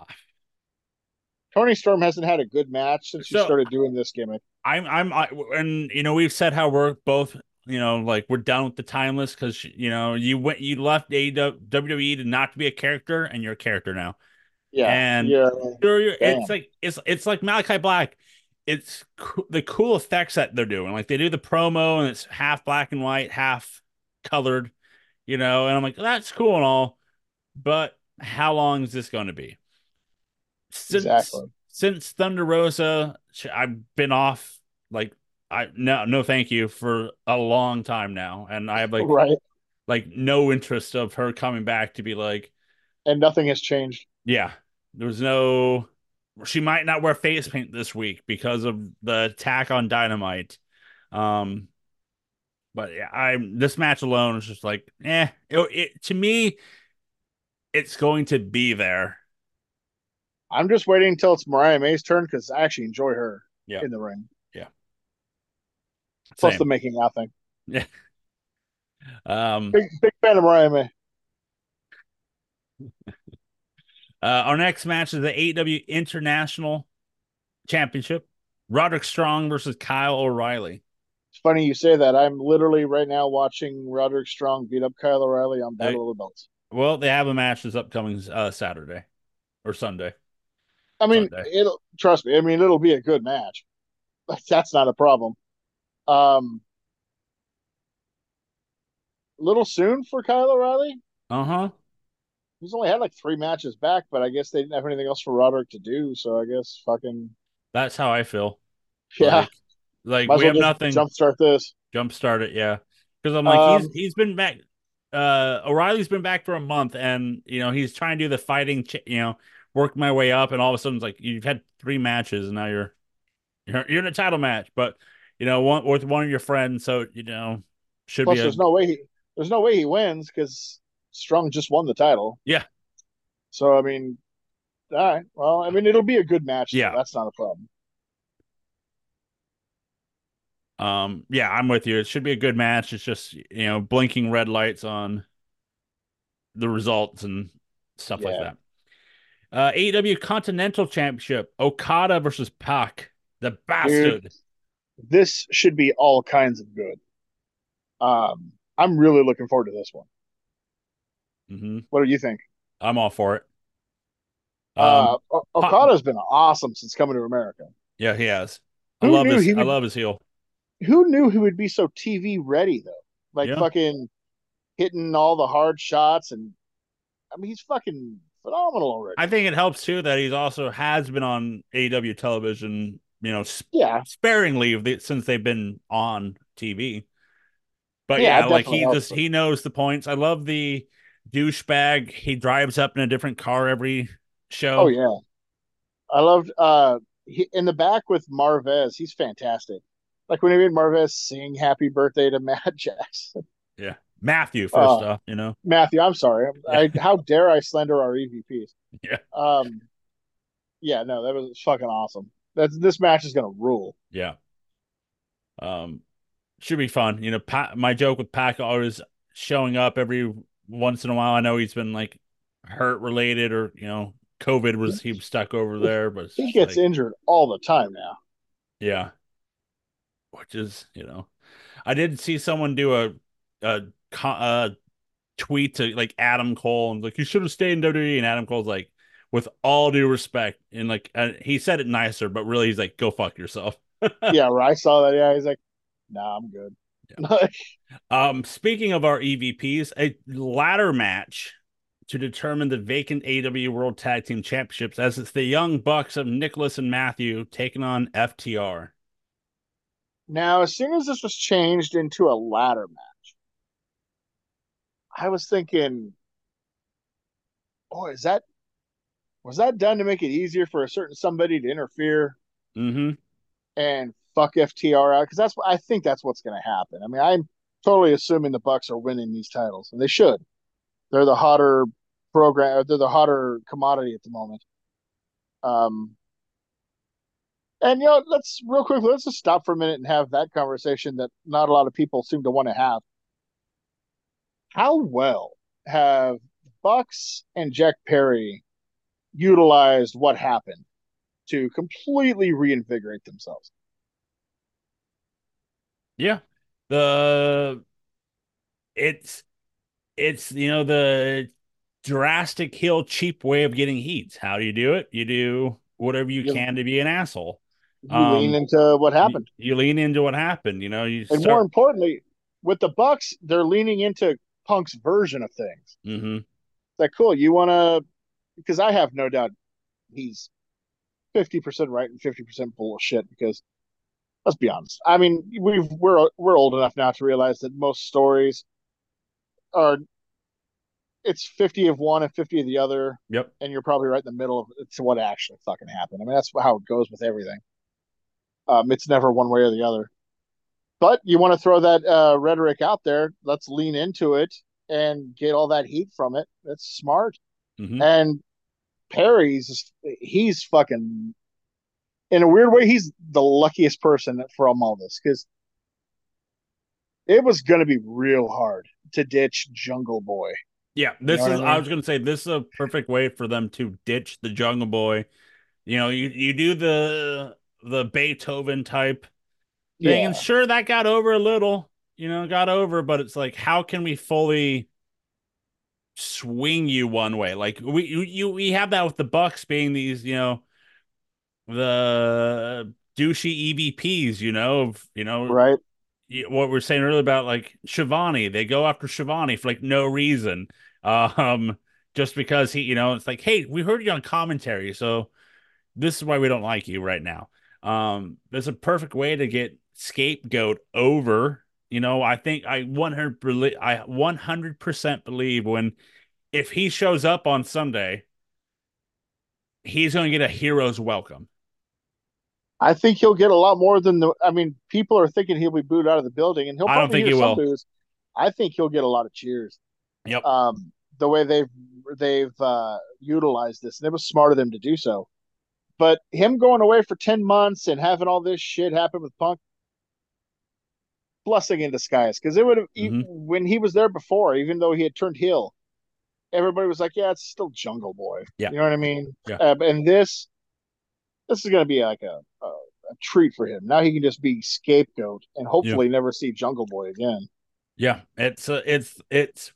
Tony Storm hasn't had a good match since she So started doing this gimmick. I'm, I'm, I, and you know, we've said how we're both, you know, like we're done with the timeless because you know you went, you left A E W W W E to not to be a character, and you're a character now. Yeah, And yeah, you're, you're, it's damn. like it's it's like Malachi Black. it's co- the cool effects that they're doing. Like they do the promo and it's half black and white, half colored, you know, and I'm like, that's cool and all, but how long is this going to be? Since Exactly. since Thunder Rosa, I've been off like I no no thank you for a long time now, and I have like Right. like no interest of her coming back to be like, And nothing has changed. yeah, there's no. She might not wear face paint this week because of the attack on Dynamite. Um, but yeah, I'm this match alone is just like, eh. It, it to me, it's going to be there. I'm just waiting until it's Mariah May's turn because I actually enjoy her Yeah, in the ring. yeah, Plus the same. making out thing. Yeah. Um, Big big fan of Mariah May. uh, our next match is the A E W International Championship. Roderick Strong versus Kyle O'Reilly. It's funny you say that. I'm literally right now watching Roderick Strong beat up Kyle O'Reilly on They, Battle of the Belts. well, they have a match this upcoming uh, Saturday or Sunday. I mean, Sunday. it'll trust me. I mean, it'll be a good match. That's not a problem. Um, a little soon for Kyle O'Reilly. Uh-huh. He's only had like three matches back, but I guess they didn't have anything else for Roderick to do. So I guess fucking That's how I feel. yeah, Like, like might as we well have just nothing. jumpstart this. Jumpstart it, yeah. Because I'm like, he's Um, he's been back. Uh, O'Reilly's been back for a month, and you know he's trying to do the fighting. Ch- you know, work my way up, and all of a sudden it's like you've had three matches, and now you're you're you're in a title match, but you know one with one of your friends, so you know should be plus, a there's no way he there's no way he wins because Strong just won the title. yeah, So I mean, all right. Well, I mean, it'll be a good match though. yeah. That's not a problem. Um, yeah, I'm with you. It should be a good match. It's just you know blinking red lights on the results and stuff like Yeah, that. Uh, A E W Continental Championship: Okada versus Pac, the dude, bastard. this should be all kinds of good. Um, I'm really looking forward to this one. Hmm. What do you think? I'm all for it. Uh, Um, o- Pac, Okada's been awesome since coming to America. yeah, he has. I Who love knew his. he I would? love his heel. Who knew he would be so T V ready though? Like Yeah, fucking hitting all the hard shots, and I mean he's fucking phenomenal already. I think it helps too that he's also has been on A E W television. You know, sp- Yeah, sparingly of the, since they've been on T V. But yeah, yeah, it like definitely he helps. just But he knows the points. I love the douchebag. He drives up in a different car every oh show. yeah, I loved uh he, in the back with Marvez. He's fantastic. Like when he made Marvez sing "Happy Birthday" to Matt Jackson. Yeah, Matthew first Uh, off. You know. Matthew, I'm sorry. Yeah, I how dare I slander our E V Ps? yeah, Um, yeah, no, that was fucking awesome. That's this match is gonna rule. yeah. Um, should be fun. You know, Pat, my joke with Pac always showing up every once in a while. I know he's been like hurt related or you know COVID He, was he was stuck over there, but it's he just gets like injured all the time now. yeah, which is you know I did see someone do a a, co- a tweet to like Adam Cole and like you should have stayed in W W E and Adam Cole's like with all due respect and like uh, he said it nicer, but really he's like go fuck yourself. Yeah, right. I saw that. Yeah, he's like, nah, I'm good. Like, Um, speaking of our E V Ps, a ladder match to determine the vacant A E W World Tag Team Championships as it's the Young Bucks of Nicholas and Matthew taking on F T R. now, as soon as this was changed into a ladder match, I was thinking, oh, is that was that done to make it easier for a certain somebody to interfere Mm-hmm. and fuck F T R out? Because that's what I think that's what's going to happen. I mean, I'm totally assuming the Bucks are winning these titles, and they should. They're the hotter program. They're the hotter commodity at the moment. Um, and you know, let's real quickly let's just stop for a minute and have that conversation that not a lot of people seem to want to have. How well have Bucks and Jack Perry utilized what happened to completely reinvigorate themselves? Yeah. The it's it's you know the drastic heel cheap way of getting heat. How do you do it? You do whatever you You can to be an asshole. You lean Um, into what you, happened. you lean into what happened. You know, you And more start. importantly, with the Bucks, they're leaning into Punk's version of things. Hmm. It's like, cool, you want to, because I have no doubt he's fifty percent right and fifty percent bullshit because let's be honest. I mean, we've we're we're old enough now to realize that most stories are it's fifty of one and fifty of the other, Yep. and you're probably right in the middle of it's what actually fucking happened. I mean, that's how it goes with everything. Um, it's never one way or the other. But you want to throw that uh, rhetoric out there. Let's lean into it and get all that heat from it. That's smart. Hmm. And Perry's he's fucking in a weird way. He's the luckiest person from all this because it was going to be real hard to ditch Jungle Boy. Yeah, You know this what I is. I mean? was gonna say this is a perfect way for them to ditch the Jungle Boy. You know, you you do the the Beethoven type thing, and Yeah. sure that got over a little. You know, got over, but it's like, how can we fully swing you one way? Like we you, you we have that with the Bucks being these, you know, the douchey E V Ps. You know, of, you know Right. what we are saying earlier about like Shivani. They go after Shivani for like no reason. Um, just because he, you know, it's like, hey, we heard you on commentary, so this is why we don't like you right now. Um, there's a perfect way to get scapegoat over. You know, I think I one hundred I one hundred percent believe when if he shows up on Sunday, he's going to get a hero's welcome. I think he'll get a lot more than the. I mean, people are thinking he'll be booed out of the building, and he'll I don't probably think hear he some will. boos. I think he'll get a lot of cheers. Yep. Um, the way they've they've uh, utilized this, and it was smart of them to do so. But him going away for ten months and having all this shit happen with Punk, blessing in disguise. Because it would have Hmm. when he was there before, even though he had turned heel, everybody was like, "Yeah, it's still Jungle Boy." Yeah. You know what I mean? Yeah. Uh, and this this is going to be like a, a a treat for him. Now he can just be scapegoat and Yeah. hopefully never see Jungle Boy again. Yeah. It's uh, it's it's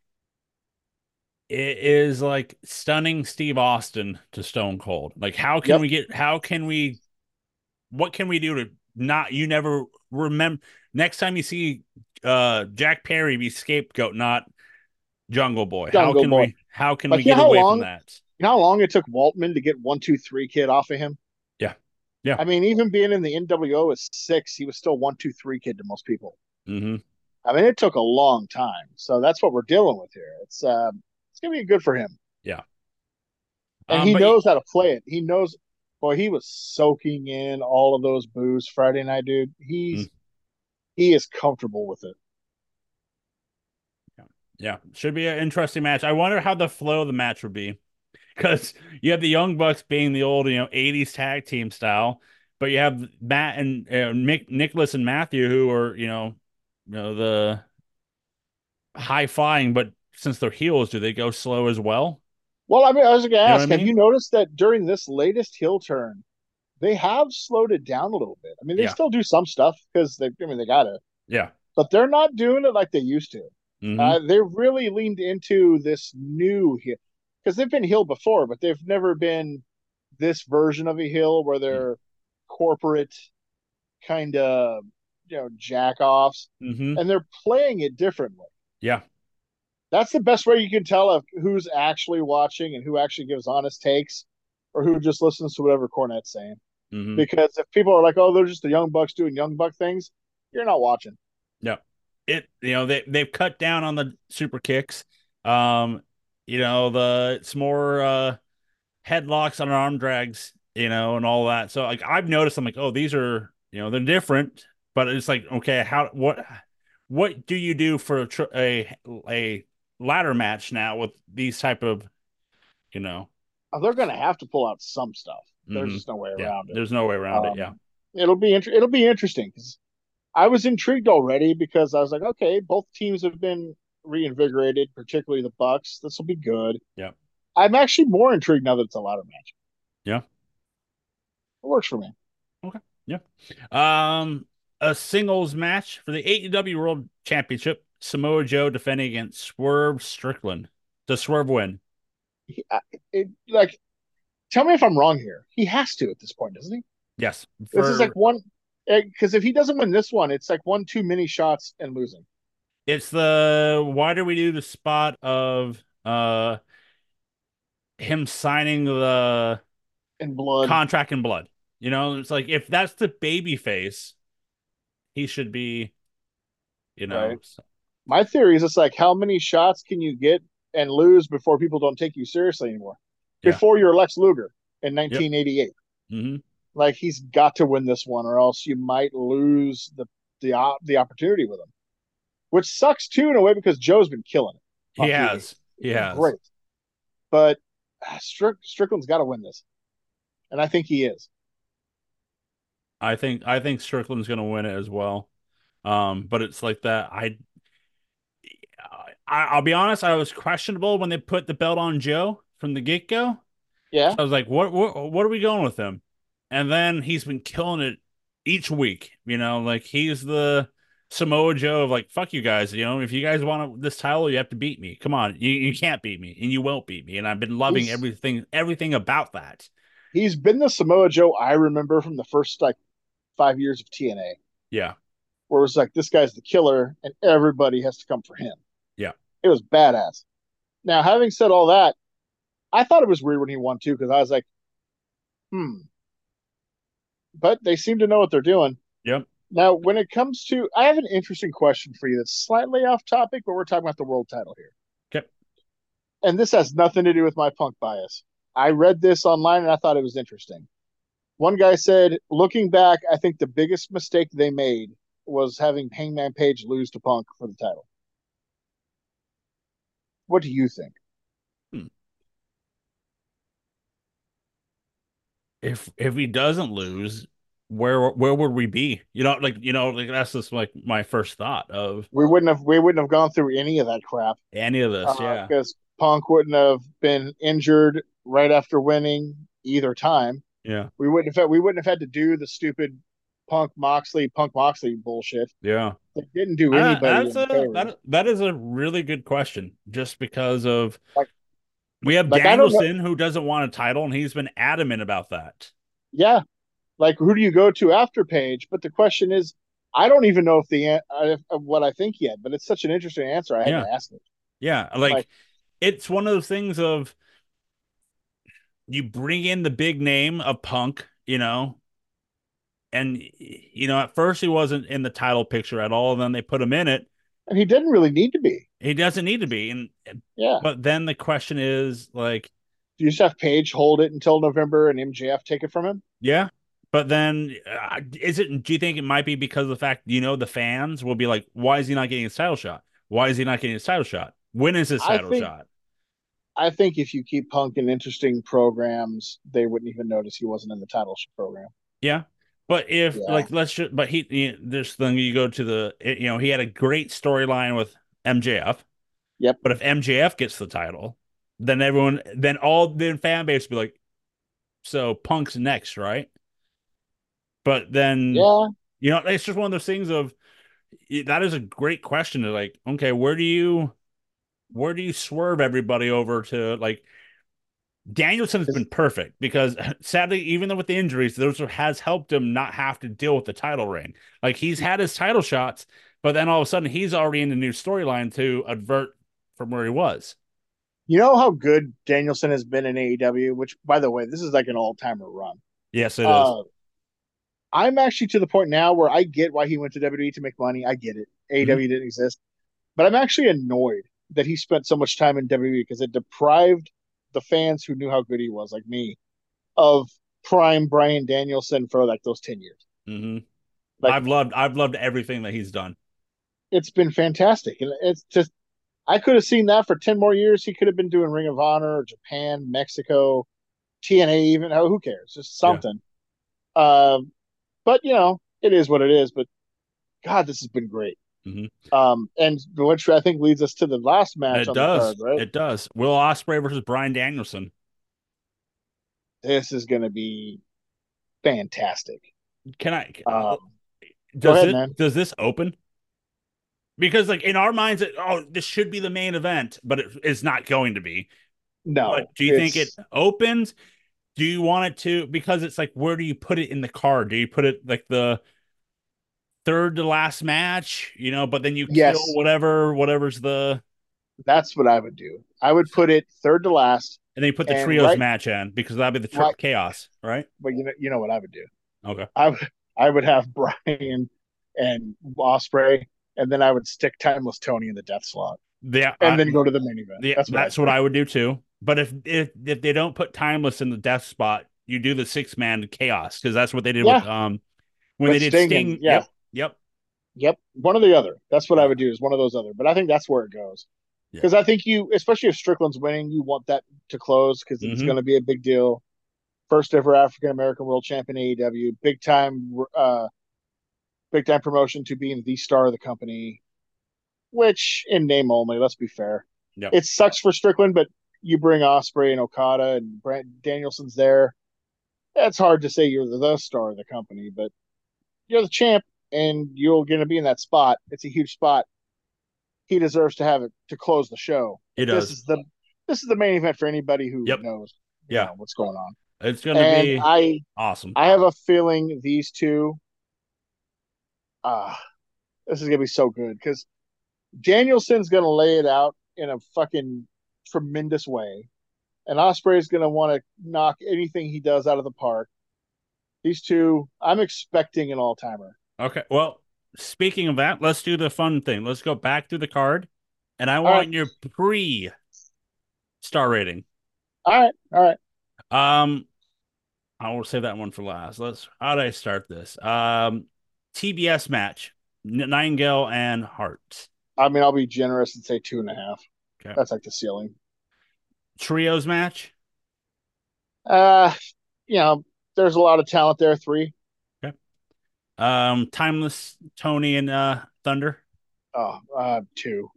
it is like stunning Steve Austin to Stone Cold. Like, how can Yep, we get? How can we? What can we do to not? You never remember. Next time you see uh Jack Perry be scapegoat, not Jungle Boy. How Jungle can Boy. we? How can we Like, you know get how away from long, that? you know how long it took Waltman to get one, two, three kid off of him? Yeah. Yeah. I mean, even being in the N W O as six, he was still one, two, three kid to most people. Hmm. I mean, it took a long time. So that's what we're dealing with here. It's um, it's gonna be good for him, Yeah. and Um. he But knows how to play it. He knows. Boy, he was soaking in all of those boos Friday night, dude. mm, He's he is comfortable with it. yeah. Yeah. Should be an interesting match. I wonder how the flow of the match would be. Because you have the Young Bucks being the old, you know, eighties tag team style, but you have Matt and uh, Nick, Nicholas and Matthew who are, you know, you know the high flying, but since they're heels, do they go slow as well? Well, I mean, I was going to You know what I ask, have mean? you noticed that during this latest heel turn, they have slowed it down a little bit? I mean, they Yeah, still do some stuff because they, I mean, they got to, yeah. but they're not doing it like they used to. Mm-hmm. Uh, they've really leaned into this new heel because they've been heel before, but they've never been this version of a heel where they're corporate kind of, you know, jack offs, Mm-hmm. and they're playing it differently. Yeah. That's the best way you can tell of who's actually watching and who actually gives honest takes or who just listens to whatever Cornette's saying. Mm-hmm. Because if people are like, oh, they're just the young bucks doing young buck things, you're not watching. Yeah. It, you know, they they've cut down on the super kicks. Um, you know, the it's more uh headlocks on arm drags, you know, and all that. So like I've noticed, I'm like, oh, these are, you know, they're different, but it's like, okay, how what what do you do for a tr- a, a ladder match now with these type of, you know, Uh, They're going to have to pull out some stuff. There's hmm just no way yeah, around it. there's no way around it. Yeah, Um, it'll be inter- it'll be interesting because I was intrigued already because I was like, okay, both teams have been reinvigorated, particularly the Bucks. This will be good. yeah, I'm actually more intrigued now that it's a ladder match. yeah. It works for me. Okay, yeah. Um, a singles match for the A E W World Championship. Samoa Joe defending against Swerve Strickland. Does Swerve win? He, I, it, like, tell me if I'm wrong here. He has to at this point, doesn't he? Yes, This is like for one, because if he doesn't win this one, it's like one too many shots and losing it's the why do we do the spot of uh him signing the in blood, contract in blood. You know, it's like if that's the baby face, he should be, you right? know, so, My theory is it's like how many shots can you get and lose before people don't take you seriously anymore? yeah. Before you're Lex Luger in Yep. nineteen eighty-eight, Hmm. like he's got to win this one, or else you might lose the the the opportunity with him, which sucks too in a way because Joe's been killing it He on T V. has. He It's been has. great, but ah, Strick, Strickland's got to win this, and I think he is. I think I think Strickland's gonna win it as well. Um, but it's like that. I, I I'll be honest, I was questionable when they put the belt on Joe from the get-go. Yeah, So I was like, what what what are we going with him? And then he's been killing it each week, you know, like he's the Samoa Joe of like, fuck you guys, you know, if you guys want this title, you have to beat me. Come on. You you can't beat me and you won't beat me. And I've been loving he's everything everything about that. he's been the Samoa Joe I remember from the first like five years of T N A, Yeah. where it was like this guy's the killer and everybody has to come for him. Yeah. It was badass. Now, having said all that, I thought it was weird when he won too because I was like, hmm. But they seem to know what they're doing. Yep. Now, when it comes to, I have an interesting question for you that's slightly off topic, but we're talking about the world title here. Okay. And this has nothing to do with my punk bias. I read this online and I thought it was interesting. One guy said, looking back, I think the biggest mistake they made was having Hangman Page lose to Punk for the title. What do you think? Hmm. If if he doesn't lose, where where would we be? You know, like you know, like that's just like my first thought of We wouldn't have we wouldn't have gone through any of that crap any of this. Yeah. because uh, Punk wouldn't have been injured right after winning either time. Yeah. We wouldn't have we wouldn't have had to do the stupid Punk Moxley Punk Moxley bullshit. Yeah. It didn't do Uh, anybody that's any a favors. that that is a really good question. Just because of Like we have like I don't know. Danielson who doesn't want a title, and he's been adamant about that. Yeah, like who do you go to after Page? But the question is, I don't even know if the if, of what I think yet. But it's such an interesting answer. I had Yeah, to ask it. yeah. Like Like it's one of those things of you bring in the big name of Punk, you know, and you know at first he wasn't in the title picture at all, and then they put him in it. and he didn't really need to be. He doesn't need to be, and Yeah. but then the question is like, Do you just have Page hold it until November and M J F take it from him? yeah. But then, uh, is it? Do you think it might be because of the fact you know the fans will be like, "Why is he not getting his title shot? Why is he not getting his title shot? When is his I title think shot?" I think if you keep Punk in interesting programs, they wouldn't even notice he wasn't in the title program. Yeah, but if Yeah. like let's just, but he, you know, this thing you go to the, you know, he had a great storyline with M J F. Yep. But if M J F gets the title, then everyone, then all the fan base will be like, "So Punk's next, right?" But then, Yeah. you know, it's just one of those things of that is a great question to like, okay, where do you where do you swerve everybody over to like Danielson's been perfect because sadly, even though with the injuries, those has helped him not have to deal with the title reign. Like he's had his title shots, but then all of a sudden he's already in the new storyline to advert from where he was. You know how good Danielson has been in A E W, which, by the way, this is like an all timer run. Yes, it is. Uh, I'm actually to the point now where I get why he went to W W E to make money. I get it. Mhm. A E W didn't exist. But I'm actually annoyed that he spent so much time in W W E because it deprived the fans who knew how good he was, like me, of prime Brian Danielson for like those ten years. Mhm. Like I've loved I've loved everything that he's done. it's been fantastic. And it's just I could have seen that for ten more years. He could have been doing Ring of Honor, Japan, Mexico, T N A, even. Oh, who cares? Just Yeah. something. Um, but you know, it is what it is. But God, this has been great. Mhm. Um, and which I think leads us to the last match It on the card, does. right? It does. Will Ospreay versus Brian Danielson. This is going to be fantastic. Can I uh, Um, go does ahead, it man. does this open? Because like in our minds, it, oh, this should be the main event, but it is not going to be. But No, do you think it it's opens? do you want it to, because it's like, where do you put it in the card? Do you put it like the third to last match, you know, but then you kill Yes, whatever, whatever's the, that's what I would do. I would put it third to last, and then you put the and trios right, match in because that'd be the right. trip chaos, right? But you know, you know what I would do? Okay. I would, I would have Brian and Osprey, and then I would stick Timeless Tony in the death slot, Yeah, and I, then go to the main event. yeah, That's what I that's what I would do too. But if if if they don't put Timeless in the death spot, you do the six man chaos because that's what they did with Yeah, um when they with did Sting and Sting. yeah, Yep, yep. yep, one or the other. That's what I Uh, would do. Is one of those other. But I think that's where it goes yeah. because I think you, especially if Strickland's winning, you want that to close because it's Mm-hmm. going to be a big deal. First ever African American world champion A E W, big time, uh, big time promotion to being the star of the company. Which in name only, let's be fair. Yep. It sucks for Strickland, but you bring Osprey and Okada and Brent Danielson's there. It's hard to say you're the star of the company, but you're the champ and you're going to be in that spot. It's a huge spot. He deserves to have it to close the show. It But this does. is the this is the main event for anybody who Yep. knows, you Yeah. know, what's going on. It's gonna And be I awesome. I have a feeling these two uh this is gonna be so good because Danielson's gonna lay it out in a fucking tremendous way. And Osprey's gonna want to knock anything he does out of the park. These two, I'm expecting an all timer. Okay. Well, speaking of that, let's do the fun thing. Let's go back through the card, and I All right, want your pre star rating. all right, all right. Um, I will save that one for last. Let's. How do I start this? Um, T B S match, N- Nightingale and Hart. I mean, I'll be generous and say two and a half. Okay. That's like the ceiling. Trios match. Uh, you know, there's a lot of talent there. Three. Okay. Um, Timeless Tony and uh Thunder. Oh, uh, two.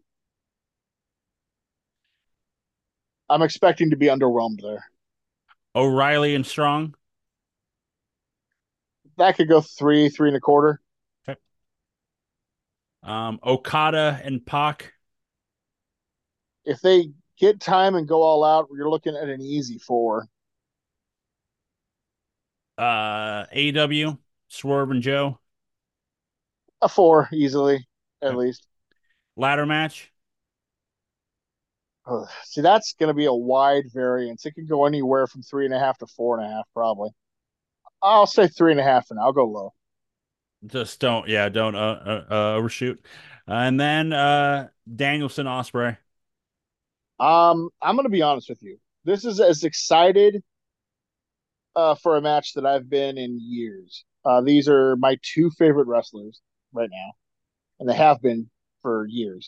I'm expecting to be underwhelmed there. O'Reilly and Strong. That could go three, three and a quarter. Okay. Um, Okada and Pac. If they get time and go all out, you're looking at an easy four. Uh, A E W, Swerve and Joe. A four easily, at Okay. least. Ladder match. Ugh. See, that's going to be a wide variance. It could go anywhere from three and a half to four and a half, probably. I'll say three and a half, and I'll go low. Just don't, yeah, don't uh, uh, uh, overshoot. Uh, and then uh, Danielson Osprey. Um, I'm going to be honest with you. This is as excited uh, for a match that I've been in years. Uh, these are my two favorite wrestlers right now, and they have been for years.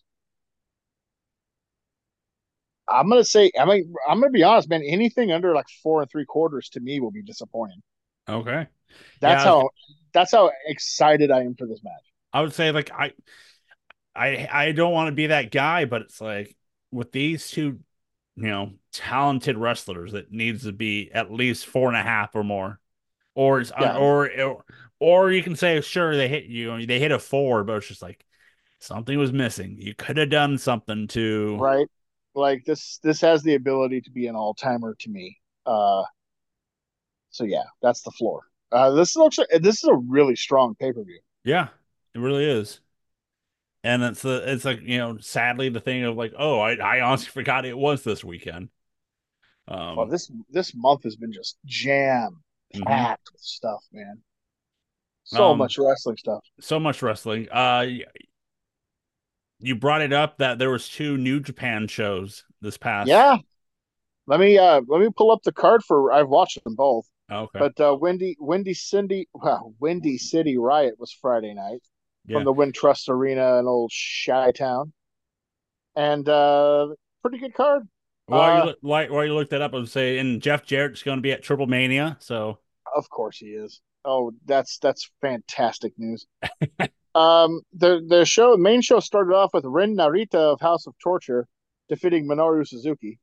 I'm gonna say, I mean, I'm gonna be honest, man. Anything under like four and three quarters to me will be disappointing. Okay. Yeah, That's I, was, how that's how excited I am for this match. I would say like I I I don't want to be that guy, but it's like with these two, you know, talented wrestlers, it needs to be at least four and a half or more. Or it's Yeah, or or or you can say sure they hit you, they hit a four, but it's just like something was missing. You could have done something to. right. Like this, this has the ability to be an all timer to me. Uh, so yeah, that's the floor. Uh, this looks like this is a really strong pay per view. Yeah, it really is. And it's the it's like, you know, sadly the thing of like, oh, I, I honestly forgot it was this weekend. Well, Um, this this month has been just jam mhm. packed with stuff, man. So Um, much wrestling stuff. so much wrestling. Uh, you brought it up that there was two New Japan shows this past. Yeah, let me uh let me pull up the card for. I've watched them both, Oh, okay, but uh, Windy Windy Cindy, wow, Windy City Riot was Friday night from yeah. the Wintrust Arena in old Chi Town, and uh, pretty good card. While you Uh, look like while you looked that up, I would say, and Jeff Jarrett's going to be at Triple Mania, so of course he is. Oh, that's that's fantastic news. Um, the the show main show started off with Rin Narita of House of Torture defeating Minoru Suzuki.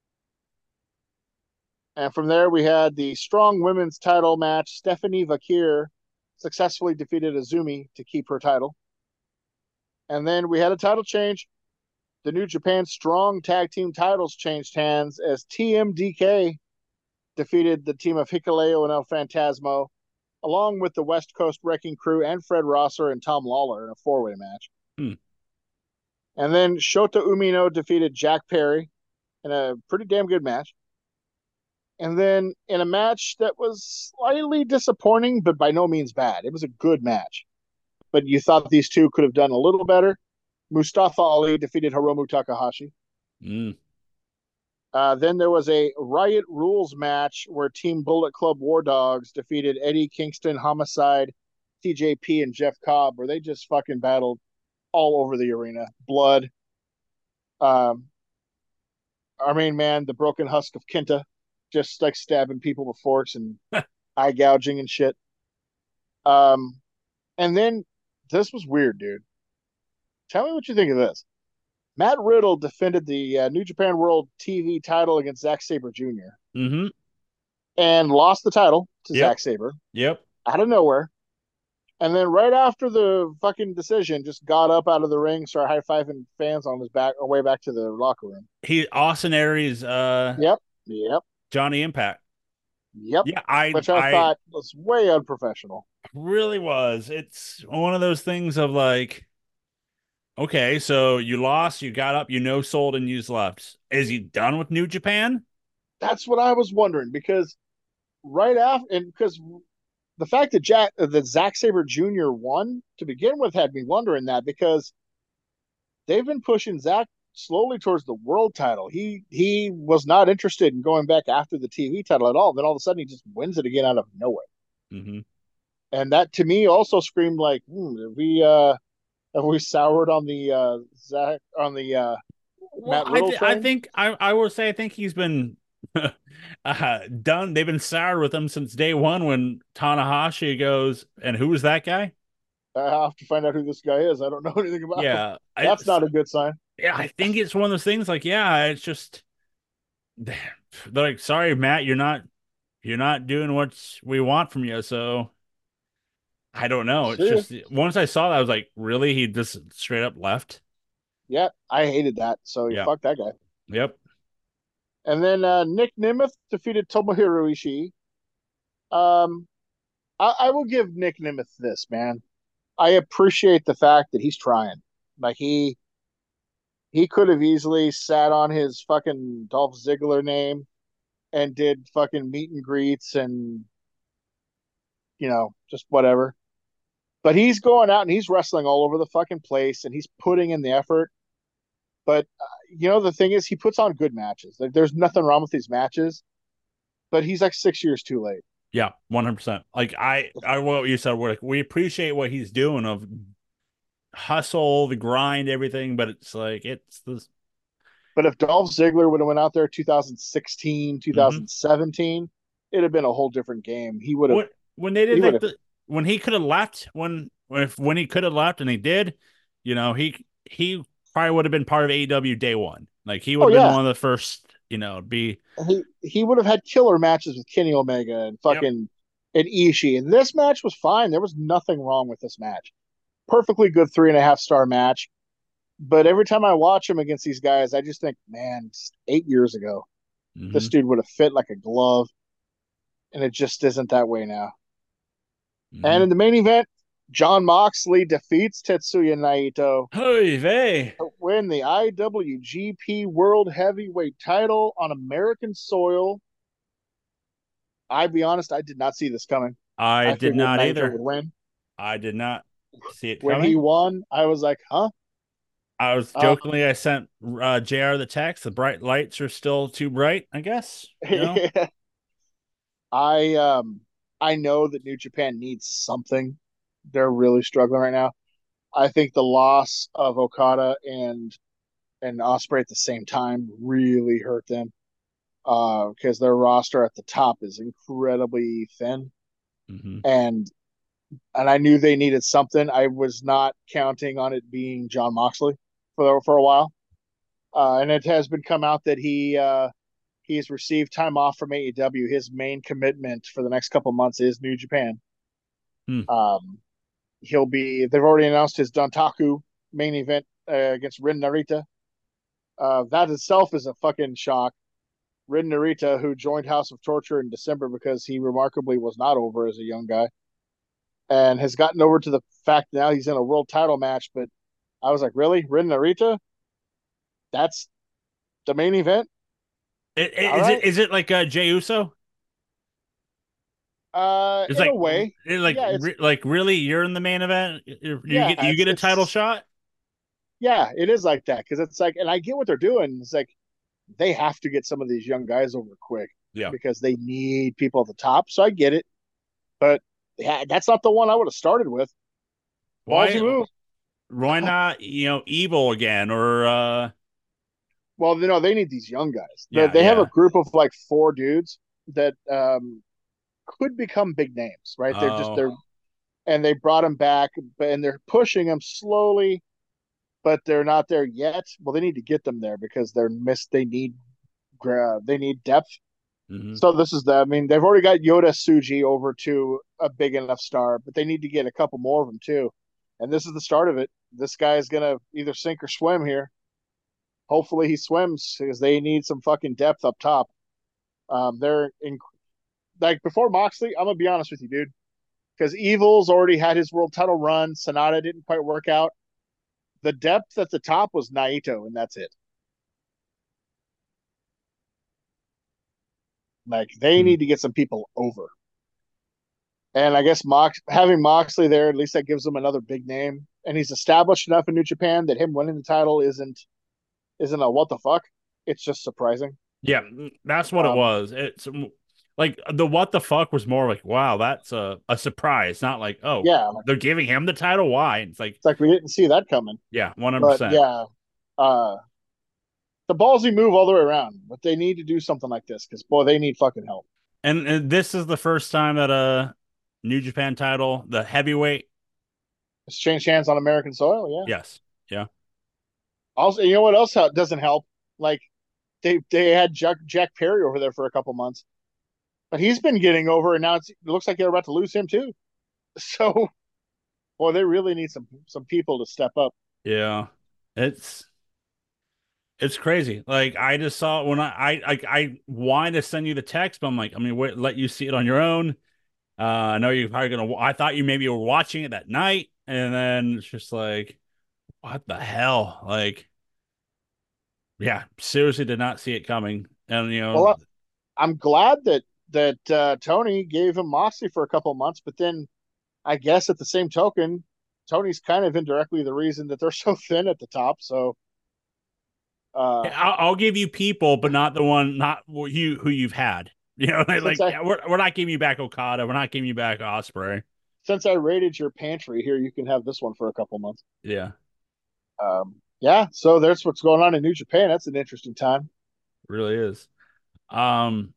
And from there, we had the strong women's title match. Stephanie Vakir successfully defeated Azumi to keep her title. And then we had a title change. The New Japan Strong Tag Team titles changed hands as T M D K defeated the team of Hikuleo and El Phantasmo, along with the West Coast Wrecking Crew and Fred Rosser and Tom Lawler in a four way match. Hmm. And then Shota Umino defeated Jack Perry in a pretty damn good match. And then in a match that was slightly disappointing, but by no means bad, it was a good match. But you thought these two could have done a little better. Mustafa Ali defeated Hiromu Takahashi. Mm. Uh, then there was a Riot Rules match where Team Bullet Club War Dogs defeated Eddie Kingston, Homicide, T J P, and Jeff Cobb, where they just fucking battled all over the arena. Blood. Um, our main man, the Broken Husk of Kenta, just like stabbing people with forks and eye gouging and shit. Um, and then this was weird, dude. Tell me what you think of this. Matt Riddle defended the uh, New Japan World T V title against Zack Sabre Junior Mm-hmm. and lost the title to Yep. Zack Sabre Yep. out of nowhere. And then right after the fucking decision, just got up out of the ring, started high fiving fans on his back, way back to the locker room. He Austin Aries, uh, Yep, yep, Johnny Impact. yep. Yeah, I Which I, I thought was way unprofessional. really was. It's one of those things of like, okay, so you lost, you got up, you no sold, and you left. Is he done with New Japan? That's what I was wondering because right after, and because the fact that Jack that Zack Sabre Junior won to begin with had me wondering that because they've been pushing Zack slowly towards the world title. He he was not interested in going back after the T V title at all. Then all of a sudden he just wins it again out of nowhere. Mm-hmm. And that to me also screamed like, hmm, have we uh have we soured on the uh Zack on the uh Well, Matt I Riddle th I train? think I I will say I think he's been uh, done. They've been soured with him since day one when Tanahashi goes, and who was that guy? I have to find out who this guy is. I don't know anything about him. Yeah, I That's not a good sign. yeah, I think it's one of those things like, yeah, it's just they're like, sorry, Matt, you're not you're not doing what we want from you, so I don't know. It's See ya. just once I saw that, I was like, really? He just straight up left? Yeah, I hated that. So Yeah. fuck that guy. Yep. And then uh, Nick Nemeth defeated Tomohiro Ishii. Um, I, I will give Nick Nemeth this, man. I appreciate the fact that he's trying. Like he he could have easily sat on his fucking Dolph Ziggler name and did fucking meet and greets and you know just whatever. But he's going out and he's wrestling all over the fucking place and he's putting in the effort. But uh, you know the thing is, he puts on good matches. Like there's nothing wrong with these matches, but he's like six years too late. Yeah, one hundred percent. Like I I what you said, we're like we appreciate what he's doing of hustle, the grind, everything, but it's like it's this But if Dolph Ziggler would have went out there twenty sixteen, mm-hmm. twenty seventeen, it'd have been a whole different game. He would have. When when they did He would like have. the when he could have left when if when he could have left and he did, you know, he he probably would have been part of A E W day one. Like he Oh would have been yeah, one of the first, you know, be he he would have had killer matches with Kenny Omega and yep. fucking and Ishii. And this match was fine. There was nothing wrong with this match. Perfectly good three and a half star match. But every time I watch him against these guys, I just think, man, eight years ago, Mm-hmm. this dude would have fit like a glove, and it just isn't that way now. And Mm-hmm. in the main event, John Moxley defeats Tetsuya Naito Hey, vey. to win the I W G P World Heavyweight title on American soil. I'll be honest, I did not see this coming. I I did figured not Naito either. would win. I did not see it When he coming. won, I was like, huh? I was Uh, jokingly I sent uh, J R the text. The bright lights are still too bright, I guess. You know? I um I know that New Japan needs something. They're really struggling right now. I think the loss of Okada and and Osprey at the same time really hurt them uh, because their roster at the top is incredibly thin, Mm-hmm. and and I knew they needed something. I was not counting on it being John Moxley for for a while, uh, and it has been come out that he uh, he's received time off from A E W. His main commitment for the next couple months is New Japan. Hmm. Um, he'll be. They've already announced his Dontaku main event uh, against Rin Narita. Uh, that itself is a fucking shock. Rin Narita, who joined House of Torture in December because he remarkably was not over as a young guy, and has gotten over to the fact now he's in a world title match. But I was like, really, Rin Narita? That's the main event? It, it, All is it right. is it like uh, Jey Uso? Uh, It's in a like way, it, like yeah, it's re, like really you're in the main event. You you yeah, get you it's get a title it's shot. yeah, it is like that because it's like, and I get what they're doing. It's like they have to get some of these young guys over quick Yeah. because they need people at the top. So I get it, but yeah, that's not the one I would have started with. Ballsy Why move. why not, you know, Evil again or uh Well, you know, they need these young guys. They yeah, they have a yeah. group of like four dudes that um, could become big names, right? They're just Oh. they're and they brought them back, but and they're pushing them slowly, but they're not there yet. Well, they need to get them there because they're missed. They need uh, they need depth. Hmm. So this is the. I mean, they've already got Yoda Suji over to a big enough star, but they need to get a couple more of them too. And this is the start of it. This guy is gonna either sink or swim here. Hopefully, he swims because they need some fucking depth up top. Um, they're in, like before Moxley. I'm gonna be honest with you, dude, because Evil's already had his world title run. Sonata didn't quite work out. The depth at the top was Naito, and that's it. Like they Hmm. need to get some people over. And I guess Mox having Moxley there, at least that gives him another big name. And he's established enough in New Japan that him winning the title isn't isn't a what the fuck. It's just surprising. Yeah, that's what it Um, was. It's like the what the fuck was more like, wow, that's a, a surprise, not like, oh, yeah, like, they're giving him the title. Why? It's like, it's like we didn't see that coming. yeah, But one hundred percent. yeah, uh, the ballsy move all the way around. But they need to do something like this because boy, they need fucking help. And, and this is the first time that a New Japan title, the heavyweight. Let's change hands on American soil. Yeah. Yes. Yeah. Also, you know what else doesn't help? Like they they had Jack, Jack Perry over there for a couple months, but he's been getting over, and now it's, it looks like they're about to lose him too. So, boy, they really need some some people to step up. Yeah. It's it's crazy. Like I just saw when I I I, I wanted to send you the text, but I'm like, I mean, wait, let you see it on your own. Uh, I know you're probably gonna. I thought you maybe were watching it that night, and then it's just like, what the hell? Like, yeah, seriously, did not see it coming. And you know, Well, I'm glad that that uh, Tony gave him Moxley for a couple of months, but then I guess at the same token, Tony's kind of indirectly the reason that they're so thin at the top. So, uh, I'll, I'll give you people, but not the one, not who you who you've had. You know, since like I yeah, we're we're not giving you back Okada. We're not giving you back Osprey. since I raided your pantry here, you can have this one for a couple months. Yeah, Um, yeah, so there's what's going on in New Japan. That's an interesting time. really is. Um,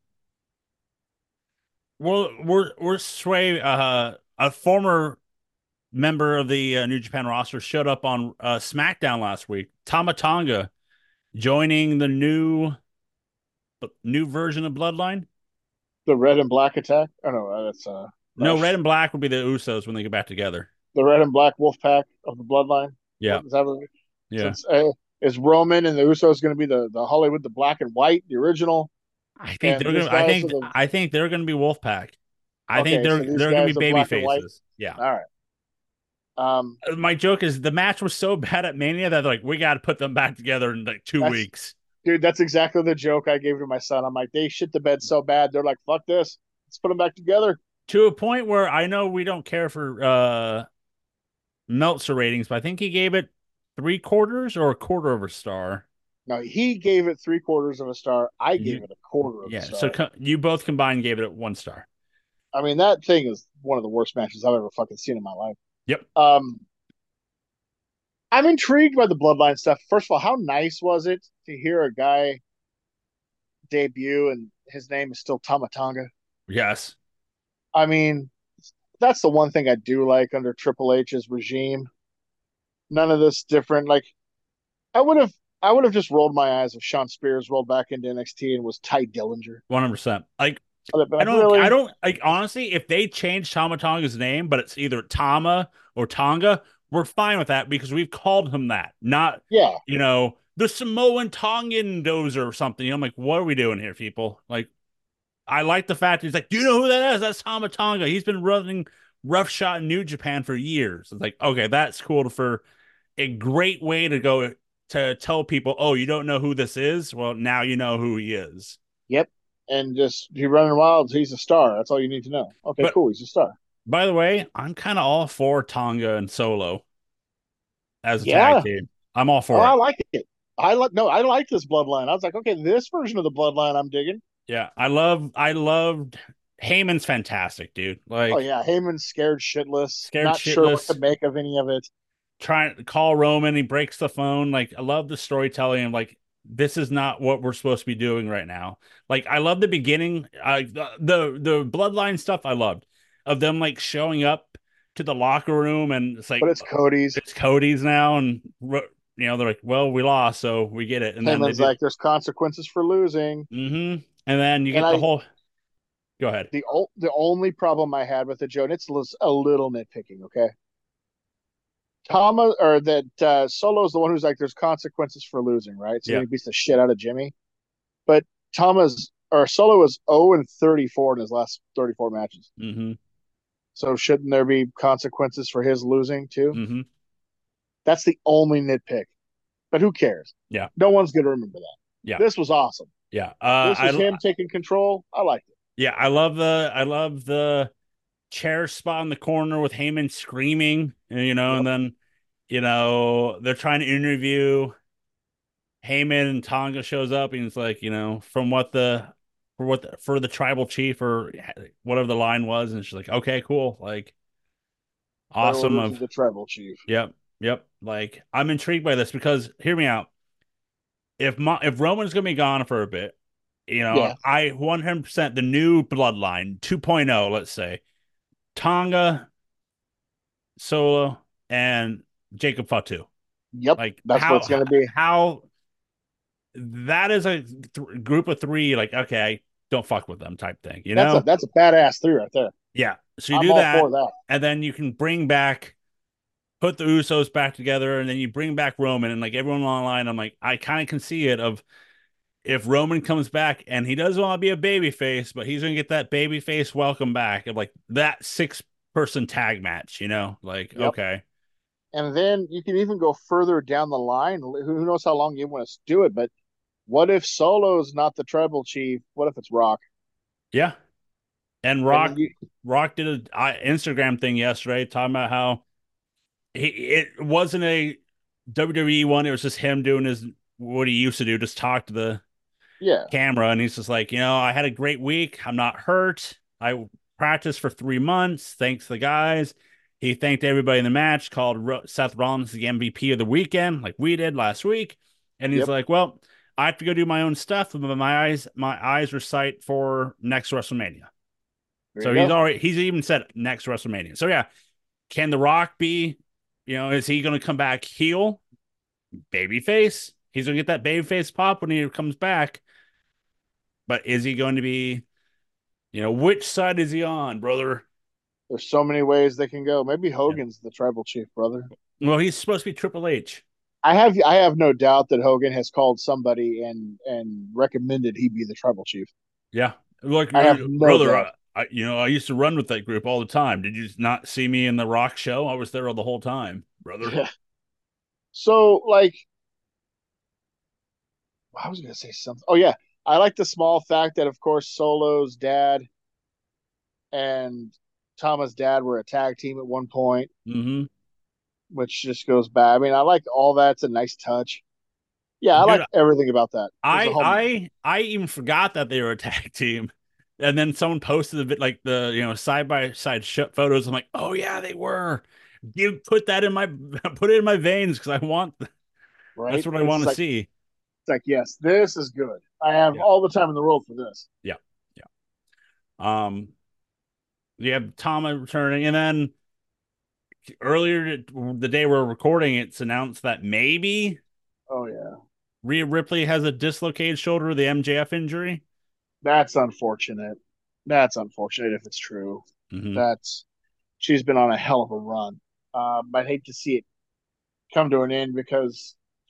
we're we're we're Sway, uh, a former member of the uh, New Japan roster, showed up on uh, SmackDown last week. Tama Tonga joining the new new version of Bloodline. The red and black attack. Oh no, that's uh, No, Red and Black will be the Usos when they get back together. the red and black wolf pack of the bloodline. Yeah, What is that? What, so yeah. it's uh, is Roman and the Usos going to be the the Hollywood, the black and white, the original, I think and they're these gonna. I guys are think. the I think they're gonna be Wolfpack. I think okay. they're So these they're gonna be guys are baby black and white. faces. Yeah. All right. Um, My joke is the match was so bad at Mania that like we got to put them back together in like two that's weeks dude. That's exactly the joke I gave to my son. I'm like, they shit the bed so bad. They're like, fuck this. Let's put them back together. to a point where I know we don't care for uh Meltzer ratings, but I think he gave it three quarters or a quarter of a star. No, he gave it three quarters of a star. I gave You, it a quarter of a yeah. So star. co- you both combined gave it one star. I mean, that thing is one of the worst matches I've ever fucking seen in my life. Yep. Um, I'm intrigued by the bloodline stuff. First of all, how nice was it to hear a guy debut and his name is still Tamatanga? Yes. I mean, that's the one thing I do like under Triple H's regime. None of this different. Like I would have, I would have just rolled my eyes if Sean Spears rolled back into N X T and was Ty Dillinger. One hundred percent. Like I'd been I like, don't, I really? don't like honestly. If they change Tama Tonga's name, but it's either Tama or Tonga, we're fine with that because we've called him that. Not, Yeah, you know, the Samoan Tongan dozer or something. You know, I'm like, what are we doing here, people? Like, I like the fact he's like, do you know who that is? That's Tama Tonga. He's been running rough shot in New Japan for years. It's like, okay, that's cool for a great way to go to tell people, oh, you don't know who this is? Well, now you know who he is. Yep. And just he running wild, he's a star. That's all you need to know. Okay, But cool. He's a star. by the way, I'm kind of all for Tonga and Solo as a tag Yeah. team. I'm all Oh, for I it. like it. I like no, I like this bloodline. I was like, okay, this version of the bloodline I'm digging. Yeah, I love I loved Heyman's fantastic, dude. Oh Like yeah, Heyman's scared shitless, scared not sure what to shitless, make of any of it. trying to call Roman, he breaks the phone. Like I love the storytelling and like this is not what we're supposed to be doing right now. Like I love the beginning, I the the, the bloodline stuff I loved of them like showing up to the locker room and it's But like it's Cody's. it's Cody's now and you know they're like, well, we lost, so we get it. And then they Heyman's do like, there's consequences for losing. mm-hmm. And then you And get the I whole go ahead. the the only problem I had with it, Joe, and it's a little nitpicking, okay? Tama or that uh, Solo's the one who's like, there's consequences for losing, right? So then Yeah. he beats the shit out of Jimmy. But Tama's or Solo is zero and thirty-four in his last thirty-four matches. Mm-hmm. So shouldn't there be consequences for his losing too? Mm-hmm. That's the only nitpick. But who cares? Yeah. No one's going to remember that. Yeah. This was awesome. Yeah. Uh This was I him taking control. I liked it. yeah, I love the I love the chair spot in the corner with Heyman screaming, you know, and Yep. then you know, they're trying to interview Heyman and Tonga shows up and it's like, you know, from what the for what the, for the tribal chief or whatever the line was, and she's like, okay, cool, like By awesome orders of of the tribal chief. yep, yep. Like I'm intrigued by this because hear me out. If Mo- if Roman's gonna be gone for a bit, you know, Yeah. I one hundred percent the new bloodline 2.0, let's say Tonga, Solo, and Jacob Fatu. Yep. Like That's what how it's going to be. how that is a th- group of three. Like okay, don't fuck with them type thing. You That's a know? that's a badass three right there. Yeah. So you I'm do all that, for that. and then you can bring back, put the Usos back together, and then you bring back Roman, and like everyone online, I'm like, I kind of can see it of if Roman comes back and he doesn't want to be a baby face, but he's gonna get that baby face welcome back of like that six person tag match, you know? Like, Yep. okay. And then you can even go further down the line. Who knows how long you want to do it? But what if Solo's not the tribal chief? What if it's Rock? Yeah. And And then Rock you, Rock did an Instagram thing yesterday talking about how he it wasn't a W W E one, it was just him doing his what he used to do, just talk to the yeah, camera, and he's just like, you know, I had a great week. I'm not hurt. I practiced for three months. Thanks to the guys. He thanked everybody in the match, called Ro- Seth Rollins the M V P of the weekend, like we did last week. And he's yep. like, well, I have to go do my own stuff, but my eyes, my eyes were sight for next WrestleMania. There you So he's go. already, he's even said next WrestleMania. So yeah, can The Rock be, you know, is he going to come back heel, babyface? He's going to get that babyface pop when he comes back. But is he going to be, you know, which side is he on, brother? There's so many ways they can go. Maybe Yeah. Hogan's the tribal chief, brother. Well, he's supposed to be Triple H. I have I have no doubt that Hogan has called somebody and and recommended he be the tribal chief. Yeah. Like, I have no brother, doubt. I, I, you know, I used to run with that group all the time. Did you not see me in the Rock show? I was there all the whole time, brother. Yeah. So like I was gonna say something. Oh yeah. I like the small fact that of course Solo's dad and Tama's dad were a tag team at one point, Mm-hmm. which just goes back. I mean, I like all that's a nice touch. Yeah, I Dude, like everything about that. It was a I, home run. I, I even forgot that they were a tag team. And then someone posted a bit like the, you know, side by side shot photos. I'm like, oh yeah, they were. You put that in my, put it in my veins because I want, that's Right? what I It's want to like see. it's like, yes, this is good. I have Yeah. all the time in the world for this. Yeah. Yeah. Um, you have Tama returning, and then earlier the day we're recording, it's announced that maybe Oh yeah. Rhea Ripley has a dislocated shoulder, the M J F injury. That's unfortunate. That's unfortunate if it's true. Mm-hmm. That's she's been on a hell of a run. Um, I'd hate to see it come to an end because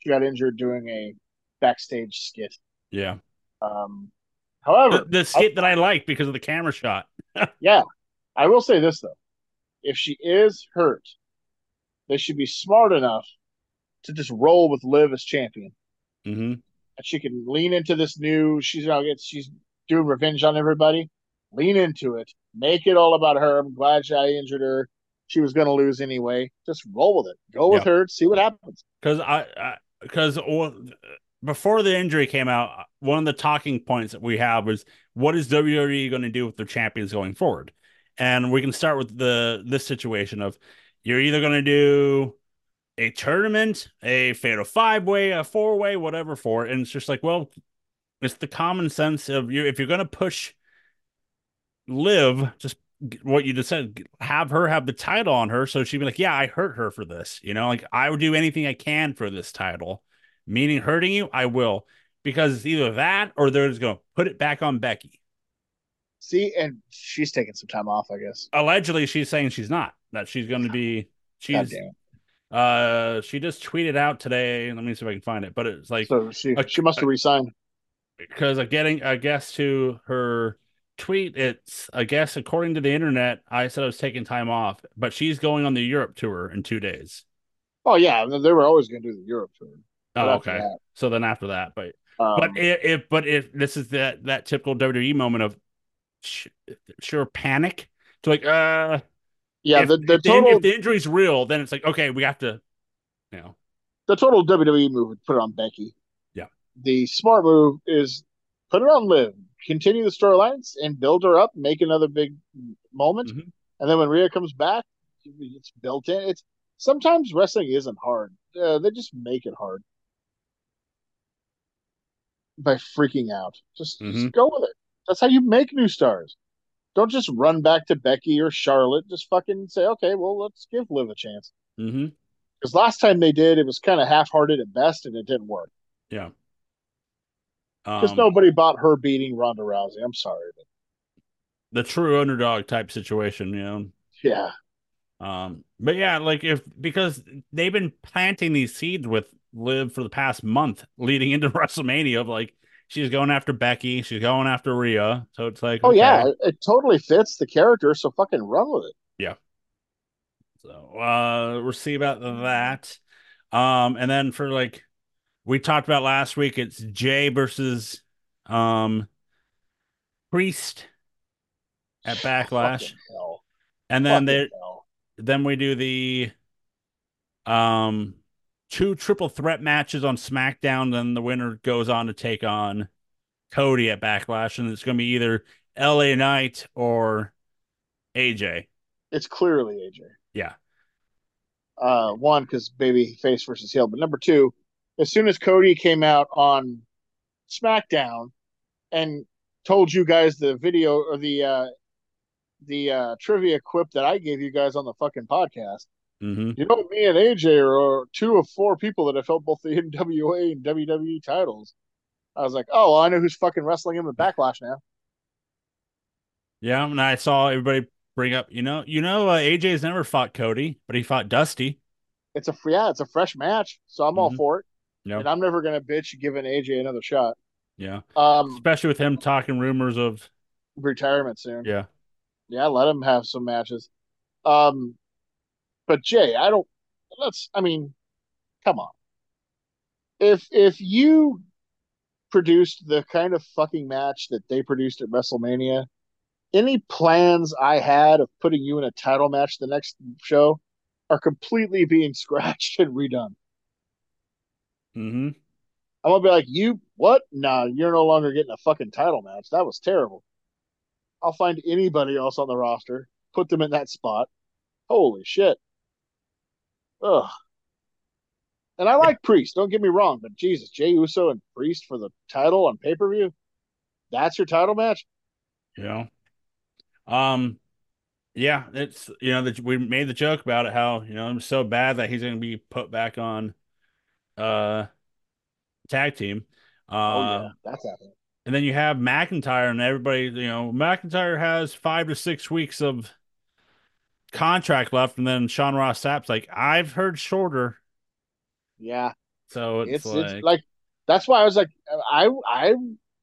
She got injured doing a backstage skit. Yeah. Um, The, however, the I, skit that I like because of the camera shot. yeah, I will say this though: if she is hurt, they should be smart enough to just roll with Liv as champion, hmm and she can lean into this new. She's you know gets she's doing revenge on everybody. Lean into it. Make it all about her. I'm glad I injured her. She was going to lose anyway. Just roll with it. Go with Yeah. her. See what happens. Because I, because before the injury came out, one of the talking points that we have was what is W W E going to do with their champions going forward? And we can start with the this situation of you're either going to do a tournament, a fatal five way, a four way, whatever for it. And it's just like, well, it's the common sense of you if you're going to push Liv, just what you just said, have her have the title on her, so she'd be like, "Yeah, I hurt her for this." You know, like I would do anything I can for this title, meaning hurting you, I will, because it's either that or they're just going to put it back on Becky. See, and she's taking some time off, I guess. Allegedly, she's saying she's not. That she's going to be. God She's. damn it. Uh, she just tweeted out today. Let me see if I can find it. But it's like So she a, she must have resigned. because a, getting a guess to her tweet, it's I guess according to the internet, I said I was taking time off, but she's going on the Europe tour in two days. Oh yeah, they were always going to do the Europe tour, but Oh, after okay. that, So then after that, but but um, if, if but if this is that that typical W W E moment of sh- sure panic to like uh yeah, if the the if the if total the injury's real, then it's like okay, we have to you know the total W W E move would put it on Becky. yeah The smart move is put it on Liv, continue the storylines, and build her up, make another big moment, hmm and then when Rhea comes back, it's built in. It's sometimes wrestling isn't hard; uh, they just make it hard by freaking out. Just hmm just go with it. That's how you make new stars. Don't just run back to Becky or Charlotte. Just fucking say, okay, well, let's give Liv a chance. hmm Because last time they did, it was kind of half-hearted at best, and it didn't work. yeah Because um nobody bought her beating Ronda Rousey. I'm sorry, but the true underdog type situation, you know. yeah, Um, but yeah, like if because they've been planting these seeds with Liv for the past month leading into WrestleMania of like she's going after Becky, she's going after Rhea. So it's like, oh yeah, okay, it, it totally fits the character. So fucking run with it. yeah. So uh we'll see about that. Um, and then for like we talked about last week, it's Jay versus um Priest at Backlash. Fucking hell, And then fucking they hell. then we do the Um, two triple threat matches on SmackDown. Then the winner goes on to take on Cody at Backlash, and it's going to be either L A Knight or A J. It's clearly A J. Yeah. Uh, one because baby face versus heel, but number two, as soon as Cody came out on SmackDown and told you guys the video or the uh, the uh, trivia quip that I gave you guys on the fucking podcast. Mm-hmm. You know, me and A J are two of four people that have held both the N W A and W W E titles. I was like, oh, well, I know who's fucking wrestling him in Backlash now. Yeah, and I saw everybody bring up, you know, you know, uh, A J's never fought Cody, but he fought Dusty. It's a yeah, it's a fresh match, so I'm all Mm-hmm. for it. Yeah, And I'm never gonna bitch giving A J another shot. yeah. Um, Especially with him talking rumors of, retirement soon. yeah. Yeah, let him have some matches. Um, but Jay, I don't. Let's. I mean, come on. If if you produced the kind of fucking match that they produced at WrestleMania, any plans I had of putting you in a title match the next show are completely being scratched and redone. Mm-hmm. I'm gonna be like, you what? Nah, you're no longer getting a fucking title match. That was terrible. I'll find anybody else on the roster, put them in that spot. Holy shit. Ugh. And I Yeah. like Priest, don't get me wrong, but Jesus, Jey Uso and Priest for the title on pay per view. That's your title match? You know. Um, yeah, it's you know that we made the joke about it, how you know it was so bad that he's going to be put back on uh tag team. Oh Uh, yeah, that's happening. and then you have McIntyre, and everybody, you know, McIntyre has five to six weeks of contract left, and then Sean Ross Sapp's like, I've heard shorter. Yeah. So it's It's it's like, like that's why I was like I I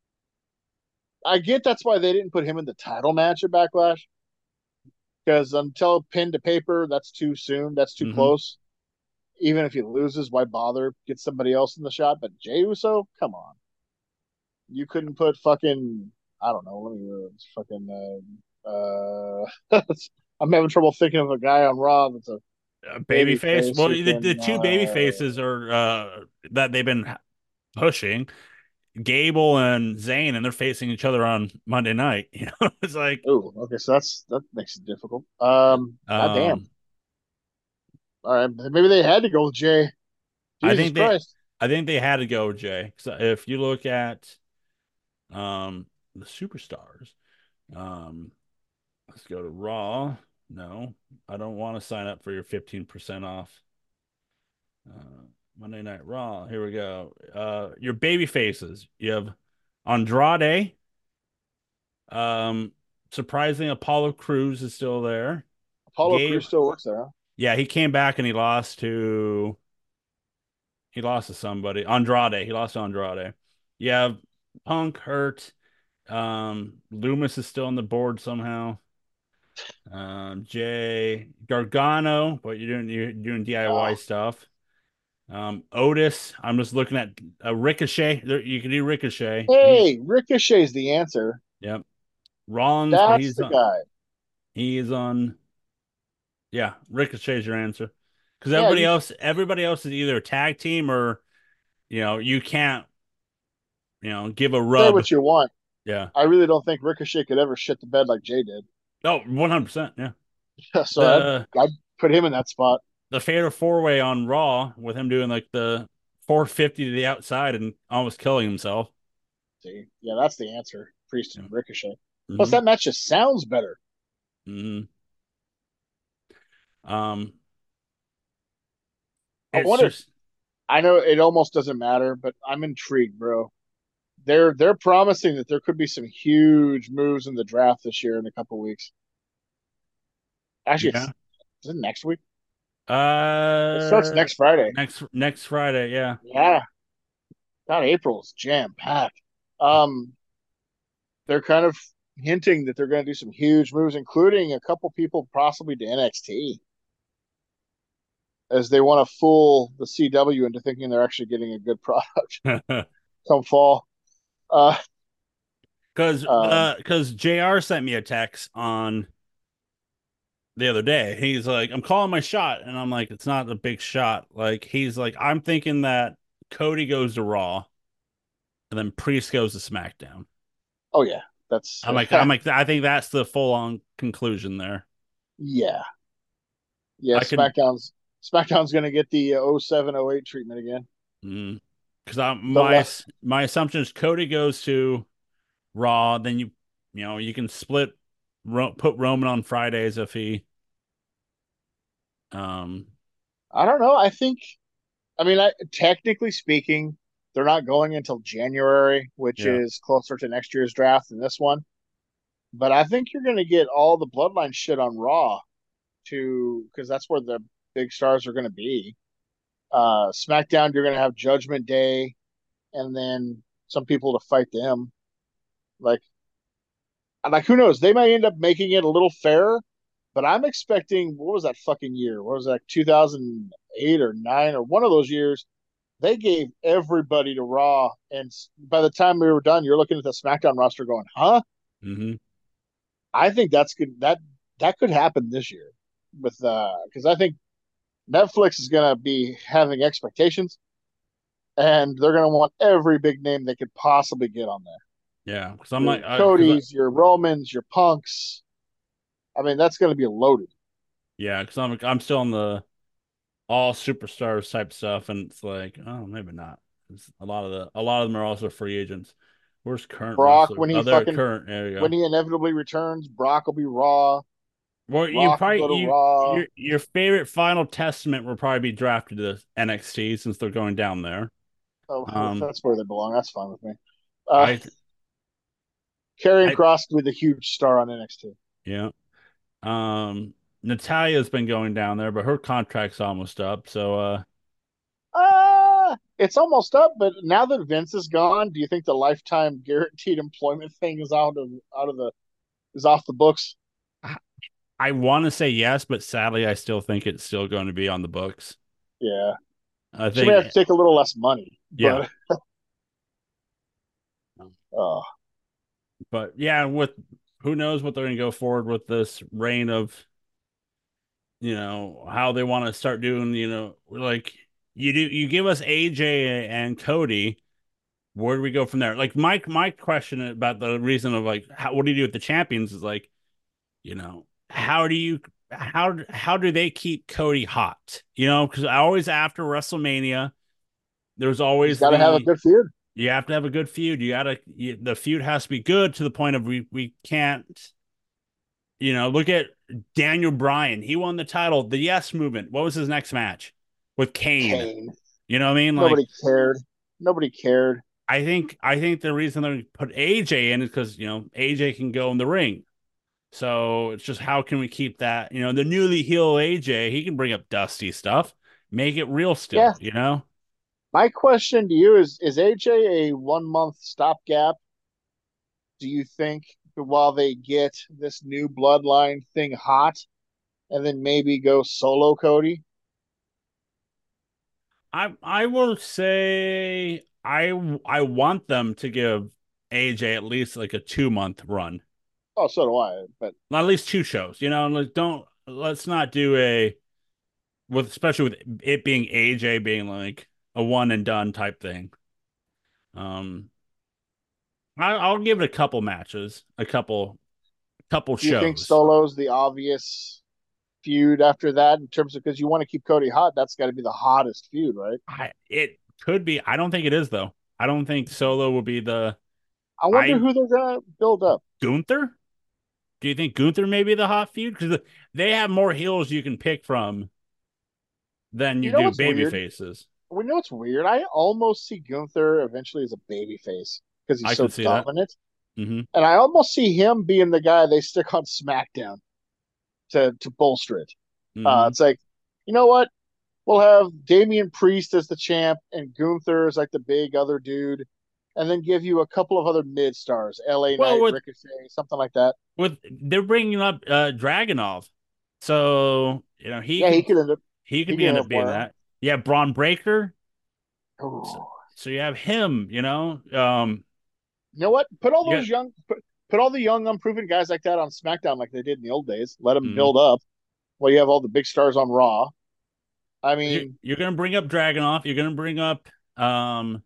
I get that's why they didn't put him in the title match at Backlash because until pin to paper, that's too soon. That's too hmm close. Even if he loses, why bother? Get somebody else in the shot. But Jey Uso, come on, you couldn't put fucking I don't know. Let me uh, fucking uh, uh I'm having trouble thinking of a guy on Raw that's a uh, baby baby face. face Well, who the, the can two baby uh faces are uh that they've been pushing, Gable and Zayn, and they're facing each other on Monday night. You know, it's like, oh, okay, so that's that makes it difficult. Um, goddamn. um, All right, maybe they had to go with Jay. I Jesus think they, Christ. I think they had to go with Jay. So if you look at um the superstars, um, let's go to Raw. No, I don't want to sign up for your fifteen percent off. Uh, Monday Night Raw. Here we go. Uh, your baby faces. You have Andrade. Um, Surprisingly, Apollo Cruz is still there. Apollo Gabe, Crews still works there, huh? yeah, he came back and he lost to he lost to somebody. Andrade. He lost to Andrade. You have Punk hurt. Um, Loomis is still on the board somehow. Um, Jay Gargano, but you're doing you're doing D I Y Oh, stuff. Um, Otis, I'm just looking at a Ricochet. There, you can do Ricochet. He's hey, Ricochet's the answer. yep. Rollins, but That's he's the on. guy. He's on. Yeah, Ricochet's your answer. Because Yeah, everybody you else, everybody else is either a tag team or you know you can't you know give a say rub. what you want. Yeah. I really don't think Ricochet could ever shit the bed like Jay did. Oh, one hundred percent. Yeah. So I'd The I'd put him in that spot. the fatal four way on Raw with him doing like the four fifty to the outside and almost killing himself. See, yeah, that's the answer. Priest Yeah. and Ricochet. Plus, hmm that match just sounds better. hmm Um, I it's wonder if just I know it almost doesn't matter, but I'm intrigued, bro. They're they're promising that there could be some huge moves in the draft this year in a couple weeks. Actually, yeah. it's is it next week? It starts Uh, next Friday. next next Friday, yeah. Yeah, God, April's jam packed. Um, they're kind of hinting that they're going to do some huge moves, including a couple people possibly to N X T, as they want to fool the C W into thinking they're actually getting a good product come fall. Uh, Because um, the because J R sent me a text on the other day. He's like, I'm calling my shot, and I'm like, it's not a big shot. Like he's like, I'm thinking that Cody goes to Raw, and then Priest goes to SmackDown. oh yeah, that's I'm like, I'm like, I think that's the full on conclusion there. yeah, yeah. I could, SmackDown's SmackDown's going to get the uh, oh seven oh eight treatment again. mm, because I The my left. my assumption is Cody goes to Raw, then you you know you can split Ro- put Roman on Fridays if he um I don't know. I think. I mean, I, technically speaking, they're not going until January, which yeah is closer to next year's draft than this one. But I think you're going to get all the Bloodline shit on Raw to because that's where the big stars are going to be. Uh, SmackDown, you're going to have Judgment Day, and then some people to fight them. Like, like who knows? They might end up making it a little fairer. But I'm expecting what was that fucking year? What was that? two thousand eight or nine or one of those years? They gave everybody to Raw, and by the time we were done, you're looking at the SmackDown roster going, "Huh?" hmm I think that's good. That that could happen this year with uh because I think Netflix is going to be having expectations, and they're going to want every big name they could possibly get on there. yeah because I'm like Your because I, Cody's, your Romans, your Punks. I mean, that's going to be loaded. yeah because I'm I'm still on the all superstars type stuff, and it's like, oh, maybe not. It's a lot of the a lot of them are also free agents. Where's current Brock wrestler? when he Other fucking current, there you when go. he inevitably returns, Brock will be Raw. Well, you Rock will probably go to you Raw. your your favorite Final Testament will probably be drafted to N X T since they're going down there. Oh, Um, that's where they belong. That's fine with me. Uh, I Karrion I Cross with a huge star on N X T. yeah. Um, Natalia's been going down there, but her contract's almost up. So uh, Ah, it's almost up. But now that Vince is gone, do you think the lifetime guaranteed employment thing is out of out of the is off the books? I, I want to say yes, but sadly, I still think it's still going to be on the books. Yeah, I she may have think, to take a little less money, yeah. but uh, But yeah, with who knows what they're going to go forward with this reign of, you know, how they want to start doing, you know, like you do, you give us A J and Cody. Where do we go from there? Like my my question about the reason of like how, what do you do with the champions is like, you know, how do you how how do they keep Cody hot? You know, because I always after WrestleMania, there's he's always got to have a the good feud. you have to have a good feud. You gotta you, the feud has to be good to the point of we we can't, you know, look at Daniel Bryan. He won the title, the Yes Movement. What was his next match with Kane? Kane. You know what I mean? Like Nobody cared. Nobody cared. I think I think the reason they put A J in is because you know A J can go in the ring. So it's just how can we keep that? You know, the newly healed A J, he can bring up dusty stuff, make it real Yeah. still. You know, My question to you is: Is A J a one month stopgap? Do you think while they get this new bloodline thing hot, and then maybe go solo Cody? I I will say I I want them to give A J at least like a two month run, Oh, so do I. But at least two shows. You know, like don't let's not do a with especially with it being A J being like a one and done type thing. Um, I, I'll give it a couple matches, a couple couple do you think shows. Solo's the obvious feud after that in terms of because you want to keep Cody hot? That's got to be the hottest feud, right? I it could be. I don't think it is though. I don't think Solo will be the I wonder I who they're gonna build up. Gunther. Do you think Gunther may be the hot feud? Because they have more heels you can pick from than you You know do what's baby weird? faces. We know what's weird. I almost see Gunther eventually as a babyface because he's I so could see that. dominant, Hmm. and I almost see him being the guy they stick on SmackDown to to bolster it. Uh, Hmm. it's like, you know what? We'll have Damian Priest as the champ and Gunther as like the big other dude, and then give you a couple of other mid stars, L A Well, Knight, with Ricochet, something like that. with they're bringing up uh Dragonov, so you know he Yeah, he could could end up he could he be could end end up up being wearing that. Yeah, Braun Breaker. So, them. so you have him. You know, um, You know what? Put all you got those young put, put all the young unproven guys like that on SmackDown like they did in the old days. Let them mhm. build up. Well, you have all the big stars on Raw. I you, mean, you're gonna bring up Dragonov. You're gonna bring up um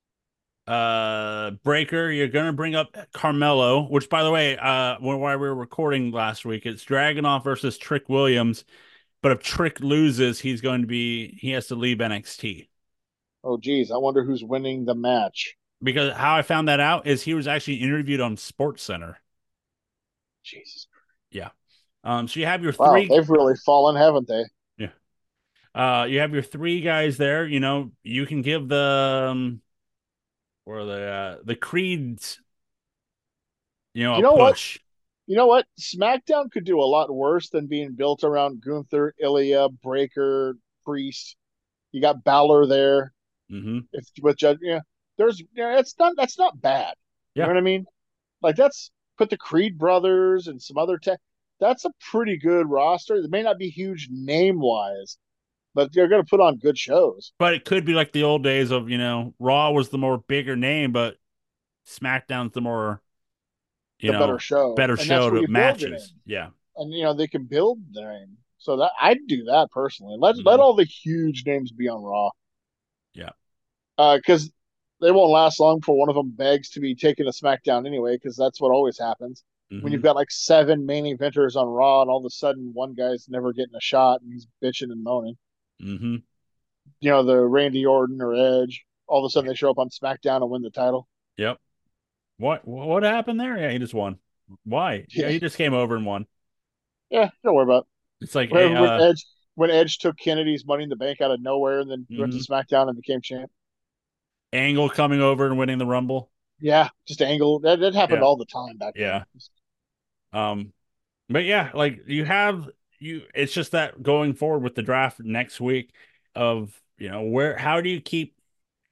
uh Breaker. You're gonna bring up Carmelo. Which, by the way, uh, when while we were recording last week, it's Dragonov versus Trick Williams. But if Trick loses, he's going to be he has to leave N X T. oh geez, I wonder who's winning the match. Because how I found that out is he was actually interviewed on Sports Center. Jesus. Yeah. Um. So you have your Wow, three. they've really fallen, haven't they? Yeah. Uh. You have your three guys there. You know. You can give the um, or the uh, the Creeds. You know, a You know what? push. You know what? SmackDown could do a lot worse than being built around Gunther, Ilya, Breaker, Priest. You got Balor there. Mm-hmm. If with Judge, yeah, there's yeah, it's not that's not bad. You know Yeah. what I mean? Like that's put the Creed brothers and some other tech. That's a pretty good roster. It may not be huge name wise, but they're going to put on good shows. But it could be like the old days of you know Raw was the more bigger name, but SmackDown's the more you The better know show, better and that's show where to you build your name. matches. Yeah. And you know they can build their name. So that I'd do that personally. Let let Mm-hmm. all the huge names be on Raw, Yeah. because uh, they won't last long before one of them begs to be taken to SmackDown anyway. Because that's what always happens when Mm-hmm. you've got like seven main eventers on Raw, and all of a sudden one guy's never getting a shot and he's bitching and moaning. Mm-hmm. You know, the Randy Orton or Edge. All of a sudden they show up on SmackDown and win the title. Yep. What what happened there? Yeah, he just won. Why? Yeah, Yeah, he just came over and won. yeah. Don't worry about It's like, it. hey, When uh, Edge when Edge took Kennedy's Money in the Bank out of nowhere and then went to mhm. SmackDown and became champ. Angle coming over and winning the Rumble. Yeah, just angle that that happened Yeah, all the time back then. yeah. Um, but yeah, like you have you. It's just that going forward with the draft next week of you know where how do you keep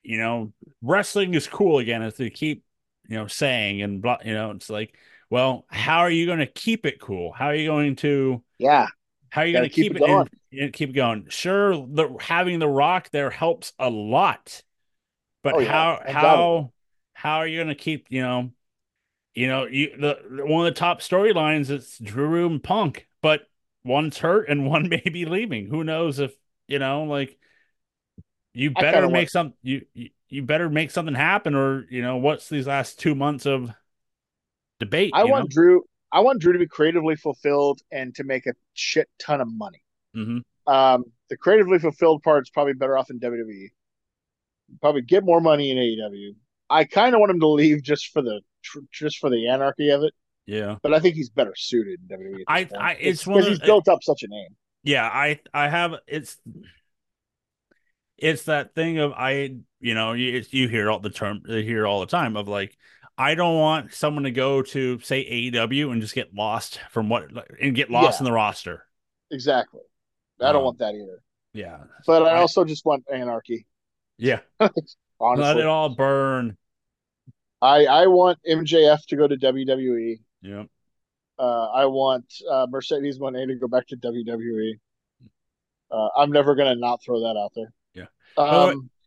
you know, wrestling is cool again, as they keep, you know, saying and blah, you know, it's like, well, how are you going to keep it cool? How are you going to, Yeah, how are you got going to to keep keep it it going. and, and keep it going? Sure, the having the Rock there helps a lot, but Oh yeah, how, undoubtedly. how, how are you going to keep, you know, you know, you the one of the top storylines is Drew and Punk, but one's hurt and one may be leaving. Who knows if, you know, like you I kind better of want. make some you, you you better make something happen, or you know what's these last two months of debate, I you know. want Drew. I want Drew to be creatively fulfilled and to make a shit ton of money. Hmm. Um, the creatively fulfilled part is probably better off in W W E. Probably get more money in A E W. I kind of want him to leave just for the just for the anarchy of it, Yeah, but I think he's better suited in W W E at this I point I it's one because of he's the, built up such a name. yeah, I I have it's it's that thing of I you know you it's, you hear all the term you hear all the time of like I don't want someone to go to say A E W and just get lost from what and get lost Yeah, in the roster. exactly. I don't Um, want that either. yeah, But I I also just want anarchy. yeah, let it Honestly, all burn. I I want M J F to go to W W E. Yeah, Uh, I want uh, Mercedes Moné to go back to W W E. Uh, I'm never gonna not throw that out there. yeah. By the way, Um,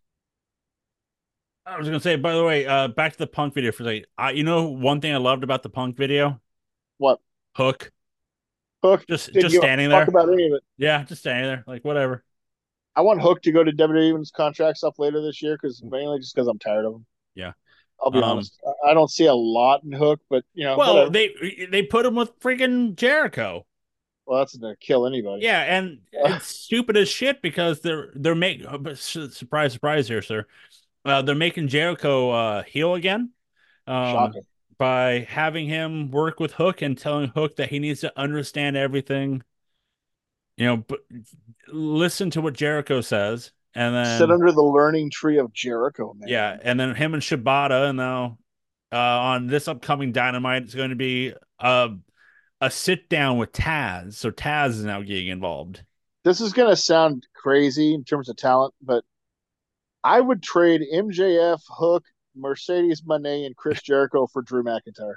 I was gonna say, by the way, uh, back to the Punk video for a second. I, you know, one thing I loved about the Punk video, what Hook, Hook just didn't just give a standing fuck there. about any of it. Yeah, just standing there, like whatever. I want Hook to go to W W E when his contract's up later this year, because mainly just because I'm tired of him. Yeah. I'll be Um. honest. I don't see a lot in Hook, but you know, Well, whatever. they they put him with freaking Jericho. Well, that's gonna kill anybody. Yeah, and Uh, it's stupid as shit because they're they're making surprise surprise here, sir. Uh, they're making Jericho uh heel again. Um, shocking. by having him work with Hook and telling Hook that he needs to understand everything. You know, but listen to what Jericho says, and Sit then under the learning tree of Jericho, yeah, man. and then him and Shibata, and now uh, on this upcoming Dynamite, it's going to be a a sit down with Taz. So Taz is now getting involved. This is gonna sound crazy in terms of talent, but I would trade M J F, Hook, Mercedes Moné, and Chris Jericho for Drew McIntyre.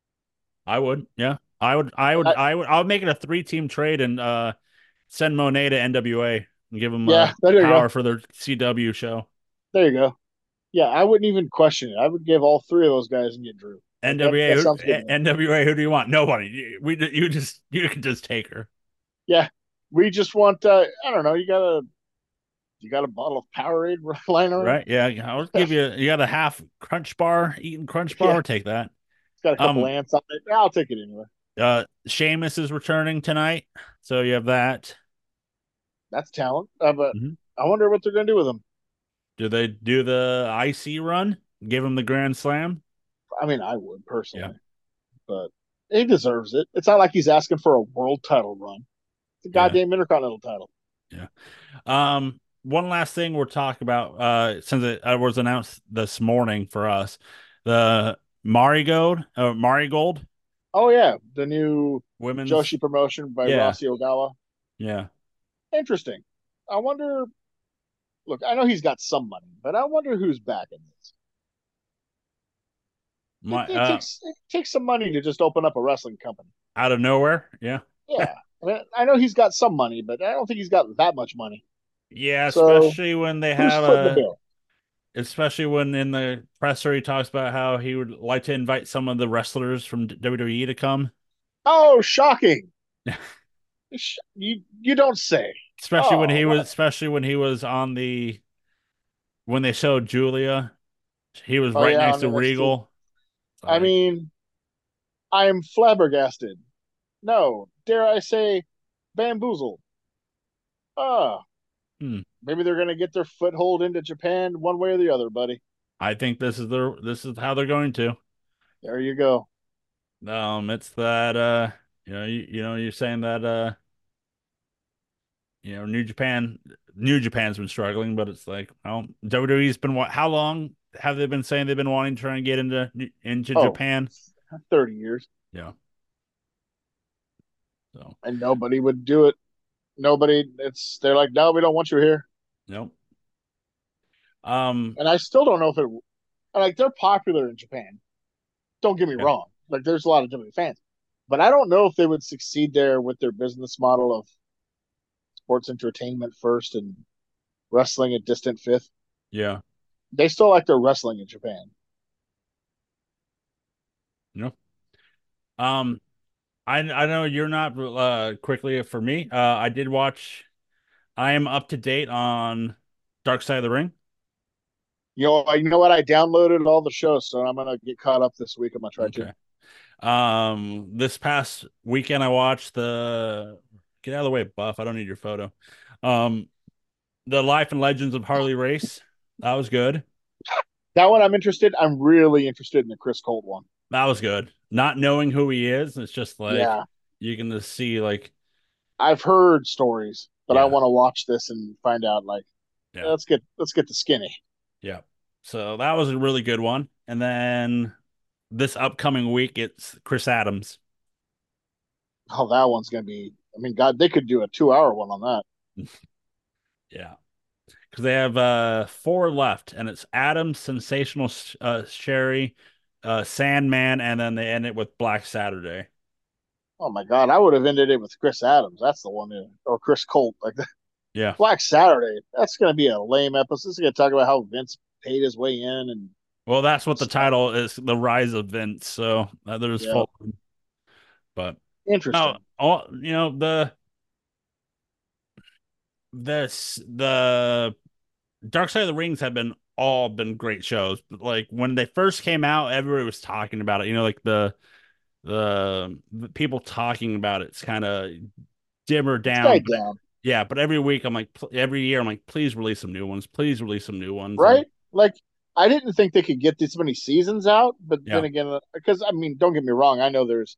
I would, yeah, I would, I would, I, I would, I'll make it a three team trade and uh send Monet to N W A and give him yeah, uh there you go. power for their C W show. There you go. Yeah, I wouldn't even question it. I would give all three of those guys and get Drew. Like that. N W A, That who, sounds good to me. N W A, who do you want? Nobody. We you just you can just take her. Yeah, we just want. Uh, I don't know. You got a you got a bottle of Powerade lying around. Right? Yeah, I'll give you. You got a half Crunch Bar, eating Crunch Bar. Yeah, We'll take that. it's got a couple Um, ants on it. I'll take it anyway. uh, Sheamus is returning tonight, so you have that. That's talent. Uh, but Mhm. I wonder what they're gonna do with him. Do they do the I C run? Give him the Grand Slam? I mean, I would Yeah, personally, but he deserves it. It's not like he's asking for a world title run. It's a yeah, goddamn intercontinental title. yeah. Um, one last thing we'll talk about, uh, since it uh, was announced this morning for us, the Marigold, uh, Marigold Oh yeah, the new women's. Joshi promotion by Yeah, Rossi Ogawa. yeah. Interesting. I wonder. Look, I know he's got some money, but I wonder who's backing this. It, My it uh, takes it takes some money to just open up a wrestling company. out of nowhere. Yeah, Yeah, I mean, I know he's got some money, but I don't think he's got that much money. yeah. So Especially when they who's have footing the a, bill? especially when in the presser he talks about how he would like to invite some of the wrestlers from W W E to come. Oh, shocking! You you don't say. Especially when Oh, he was, what? especially when he was on the when they showed Julia, he was Oh right yeah, next on to N X T. Regal. I Like, mean, I'm flabbergasted. No, dare I say, bamboozled. Ah, hmm, maybe they're gonna get their foothold into Japan one way or the other, buddy. I think this is their this is how they're going to. There you go. Um, it's that uh, you know, you, you know, you're saying that uh, you know, New Japan, New Japan's been struggling, but it's like, well, W W E's been what? How long have they been saying they've been wanting to try and get into into Oh, Japan? thirty years, Yeah, so and nobody would do it. Nobody. It's they're like, no, we don't want you here. nope. Um, And I still don't know if it like they're popular in Japan. Don't get me yeah, wrong. Like there's a lot of W W E fans, but I don't know if they would succeed there with their business model of sports entertainment first and wrestling a distant fifth. yeah, They still like their wrestling in Japan. you know. Um, I I know you're not uh quickly for me. Uh, I did watch. I am up to date on Dark Side of the Ring. You know, you know what? I downloaded all the shows, so I'm gonna get caught up this week. I'm gonna try to. Okay. Um, this past weekend I watched the get out of the way, Buff. I don't need your photo. Um, the Life and Legends of Harley Race. That was good. That one I'm interested. I'm really interested in the Chris Colt one. That was good. Not knowing who he is, it's just like Yeah, you can just see like I've heard stories, but I yeah, want to watch this and find out. Like, yeah, let's get let's get the skinny. yeah. So that was a really good one. And then this upcoming week it's Chris Adams. Oh, that one's gonna be. I mean, God, they could do a two hour one on that. Yeah. Because they have uh four left, and it's Adams, Sensational uh, Sherry, uh, Sandman, and then they end it with Black Saturday. Oh my God, I would have ended it with Chris Adams. That's the one, that- or Chris Colt. Like Yeah. Black Saturday. That's gonna be a lame episode. It's gonna talk about how Vince paid his way in and Well, that's what the stuff. title is, The Rise of Vince. So uh, there's Yeah, full, but no, interesting. all you know the this the Dark Side of the Rings have been all been great shows. But like when they first came out, everybody was talking about it. You know, like the the, the people talking about it's kind of dimmer It's down. died But down, yeah, but every week I'm like, pl- every year I'm like, please release some new ones. Please release some new ones. And right? Like I didn't think they could get this many seasons out, but then yeah, again, because I mean, don't get me wrong, I know there's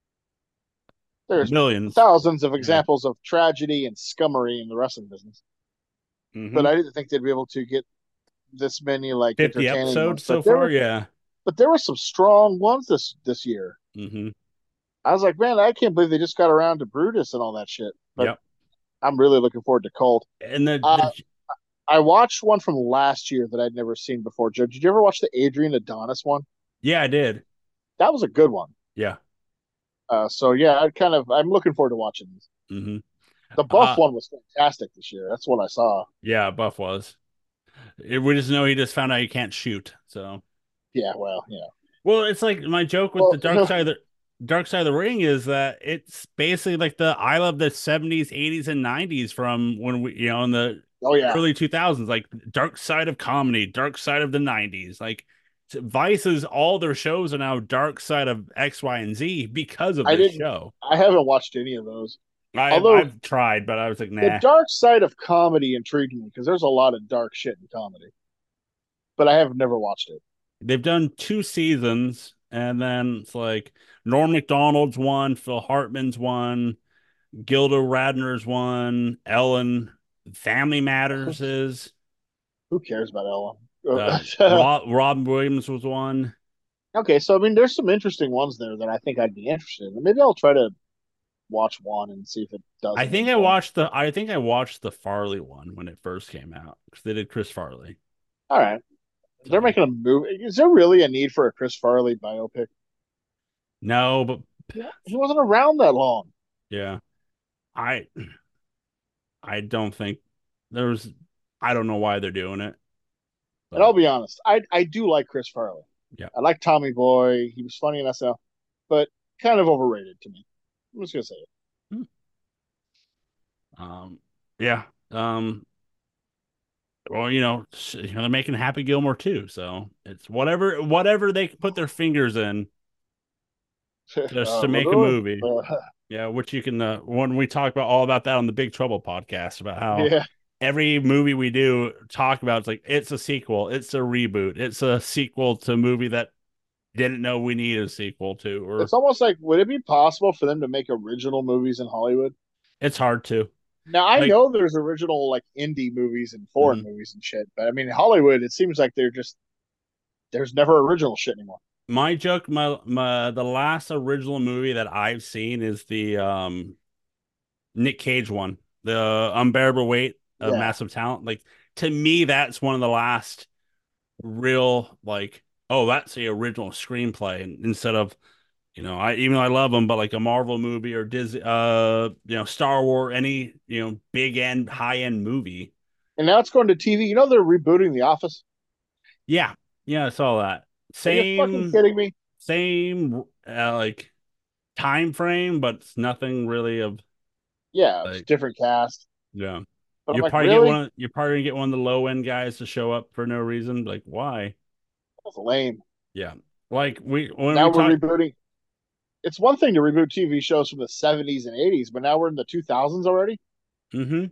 there's millions. thousands of Yeah. examples of tragedy and scummery in the wrestling business, but hmm I didn't think they'd be able to get this many like fifty entertaining ones. episodes But so there far. were Yeah. but there were some strong ones this this year. hmm I was like, man, I can't believe they just got around to Brutus and all that shit. But Yep. I'm really looking forward to Colt. And the, Uh, the, I watched one from last year that I'd never seen before. Joe, did you ever watch the Adrian Adonis one? yeah, I did. That was a good one. Yeah. Uh, so yeah, I kind of I'm looking forward to watching these. hmm The Buff Uh, one was fantastic this year. That's what I saw. yeah, Buff was. It- we just know he just found out he can't shoot. So, Yeah, well, yeah. well, it's like my joke with the Well, Dark Side of the Dark Side of the Ring is that it's basically like the I love the seventies, eighties, and nineties from when we, you know, in the oh yeah. early two thousands, like Dark Side of Comedy, Dark Side of the nineties. Like Vice's, all their shows are now Dark Side of X, Y, and Z because of I this didn't. show. I haven't watched any of those. I've Although I've tried, but I was like, the nah. dark side of comedy intrigued me because there's a lot of dark shit in comedy, but I have never watched it. They've done two seasons, and then it's like Norm Macdonald's one, Phil Hartman's one, Gilda Radner's one, Ellen, Family Matters is. Who cares about Uh, Ella? Rob Robin Williams was one. Okay, so I mean, there's some interesting ones there that I think I'd be interested in. Maybe I'll try to watch one and see if it does I think anything I for me. watched the I think I watched the Farley one when it first came out because they did Chris Farley. All right, they're So making a movie. Is there really a need for a Chris Farley biopic? no, but He wasn't around that long. yeah, I I don't think there's I don't know why they're doing it, And I'll but be honest, I I do like Chris Farley. yeah. I like Tommy Boy. He was funny in S N L, but kind of overrated to me. I'm just gonna say it. Hmm. Um, yeah. Um, well, you know, you know, they're making Happy Gilmore too, so it's whatever whatever they put their fingers in just Uh, to we'll make a do movie. it. Uh, Yeah, which you can uh, when we talk about all about that on the Big Trouble podcast about how yeah, every movie we do talk about it's like it's a sequel, it's a reboot, it's a sequel to a movie that didn't know we needed a sequel to, or it's almost like would it be possible for them to make original movies in Hollywood? it's hard to Now I like. know there's original like indie movies and foreign Mhm. movies and shit, but I mean in Hollywood it seems like they're just there's never original shit anymore. My joke, my my the last original movie that I've seen is the um Nick Cage one, the Unbearable Weight of Yeah, Massive Talent. Like to me, that's one of the last real like, oh, that's the original screenplay, and instead of, you know, I even though I love them, but like a Marvel movie or Disney, uh, you know, Star Wars, any, you know, big end, high end movie. And now it's going to T V. You know they're rebooting The Office. Yeah, yeah, I saw that. Are you fucking Same, kidding me? same, uh, like time frame, but it's nothing really of Yeah, it's like, different cast. yeah. But I'm You're like, probably get really? one. You're probably gonna get one of the low end guys to show up for no reason. Like, why? That's lame. Yeah, like we when we Now we're talk. rebooting. It's one thing to reboot T V shows from the seventies and eighties, but now we're in the two thousands already. Mm-hmm.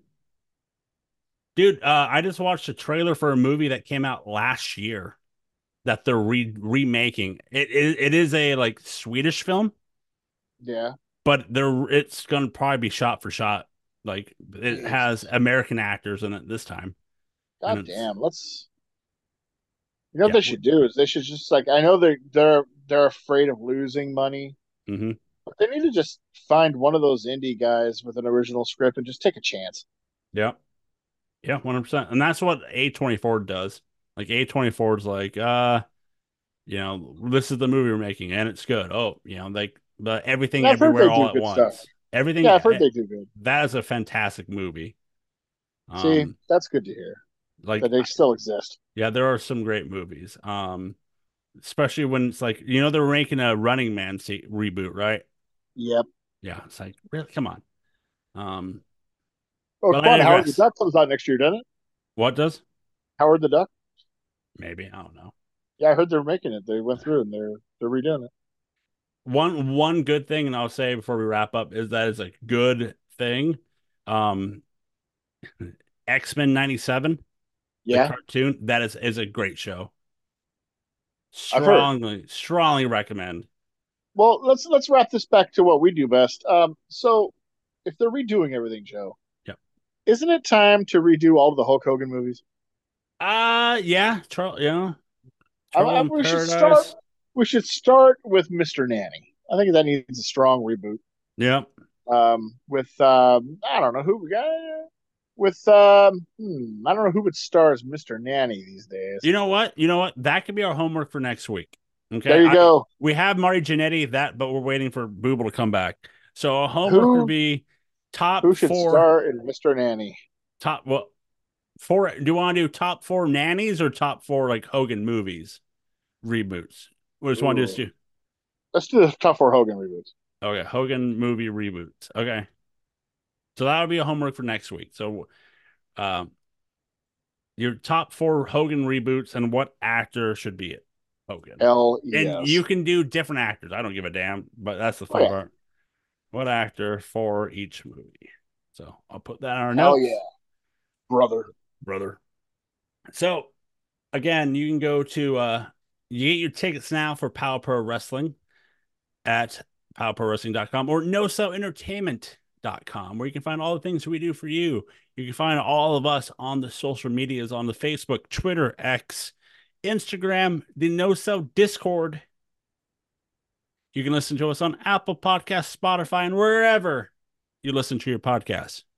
Dude, uh, I just watched a trailer for a movie that came out last year that they're re remaking. It, it it is a like Swedish film, Yeah. but they're it's gonna probably be shot for shot. Like it has Jesus. American actors in it this time, and God it's damn. Let's. You know what yeah. they should do is they should just like I know they're they're they're afraid of losing money, Mm-hmm. but they need to just find one of those indie guys with an original script and just take a chance. Yeah, yeah, one hundred percent. And that's what A twenty-four does. Like A twenty-four is like, uh, you know, this is the movie we're making, and it's good. Oh, you know, like the And everything I've heard everywhere they all do at good stuff. once. Everything Yeah, I've heard eh, they do good. that is a fantastic movie. See, Um, that's good to hear that like they still exist. yeah, there are some great movies. Um, especially when it's like, you know, they're making a Running Man se- reboot, right? Yep. Yeah, it's like, really, come on. Um, Oh, but come I on, Howard the digress. Duck comes out next year, doesn't it? What does? Howard the Duck. Maybe, I don't know. Yeah, I heard they're making it. They went through and they're they're redoing it. One one good thing, and I'll say before we wrap up, is that it's a good thing. Um, X-Men ninety-seven, the Yeah, cartoon, that is is a great show. I've heard. Strongly, strongly recommend. Well, let's let's wrap this back to what we do best. Um, so if they're redoing everything, Joe, Yep. isn't it time to redo all of the Hulk Hogan movies? Uh yeah, Trouble, yeah, I, Trouble I, in we should start. Paradise. We should start with Mister Nanny. I think that needs a strong reboot. Yep. Um, with um, I don't know who we got. With um, hmm, I don't know who would star as Mister Nanny these days. You know what? You know what? That could be our homework for next week. Okay. There you I go. We have Marty Jannetty that, but we're waiting for Booble to come back. So our homework would Who be top who should four, star in Mister Nanny? top well, four. Do you want to do top four nannies or top four like Hogan movies reboots? We just want to Ooh. do Let's do the top four Hogan reboots. okay, Hogan movie reboots. Okay. So that would be a homework for next week. So um your top four Hogan reboots and what actor should be it? Hogan. Hell And you yes. can do different actors. I don't give a damn, but that's the Oh fun yeah. part. What actor for each movie? So I'll put that in our Hell yeah, notes, brother. brother. So again, you can go to uh you get your tickets now for Power Pro Wrestling at power pro wrestling dot com or no cell entertainment dot com, where you can find all the things we do for you. You can find all of us on the social medias on the Facebook, Twitter, X, Instagram, the No Cell Discord. You can listen to us on Apple Podcasts, Spotify, and wherever you listen to your podcasts.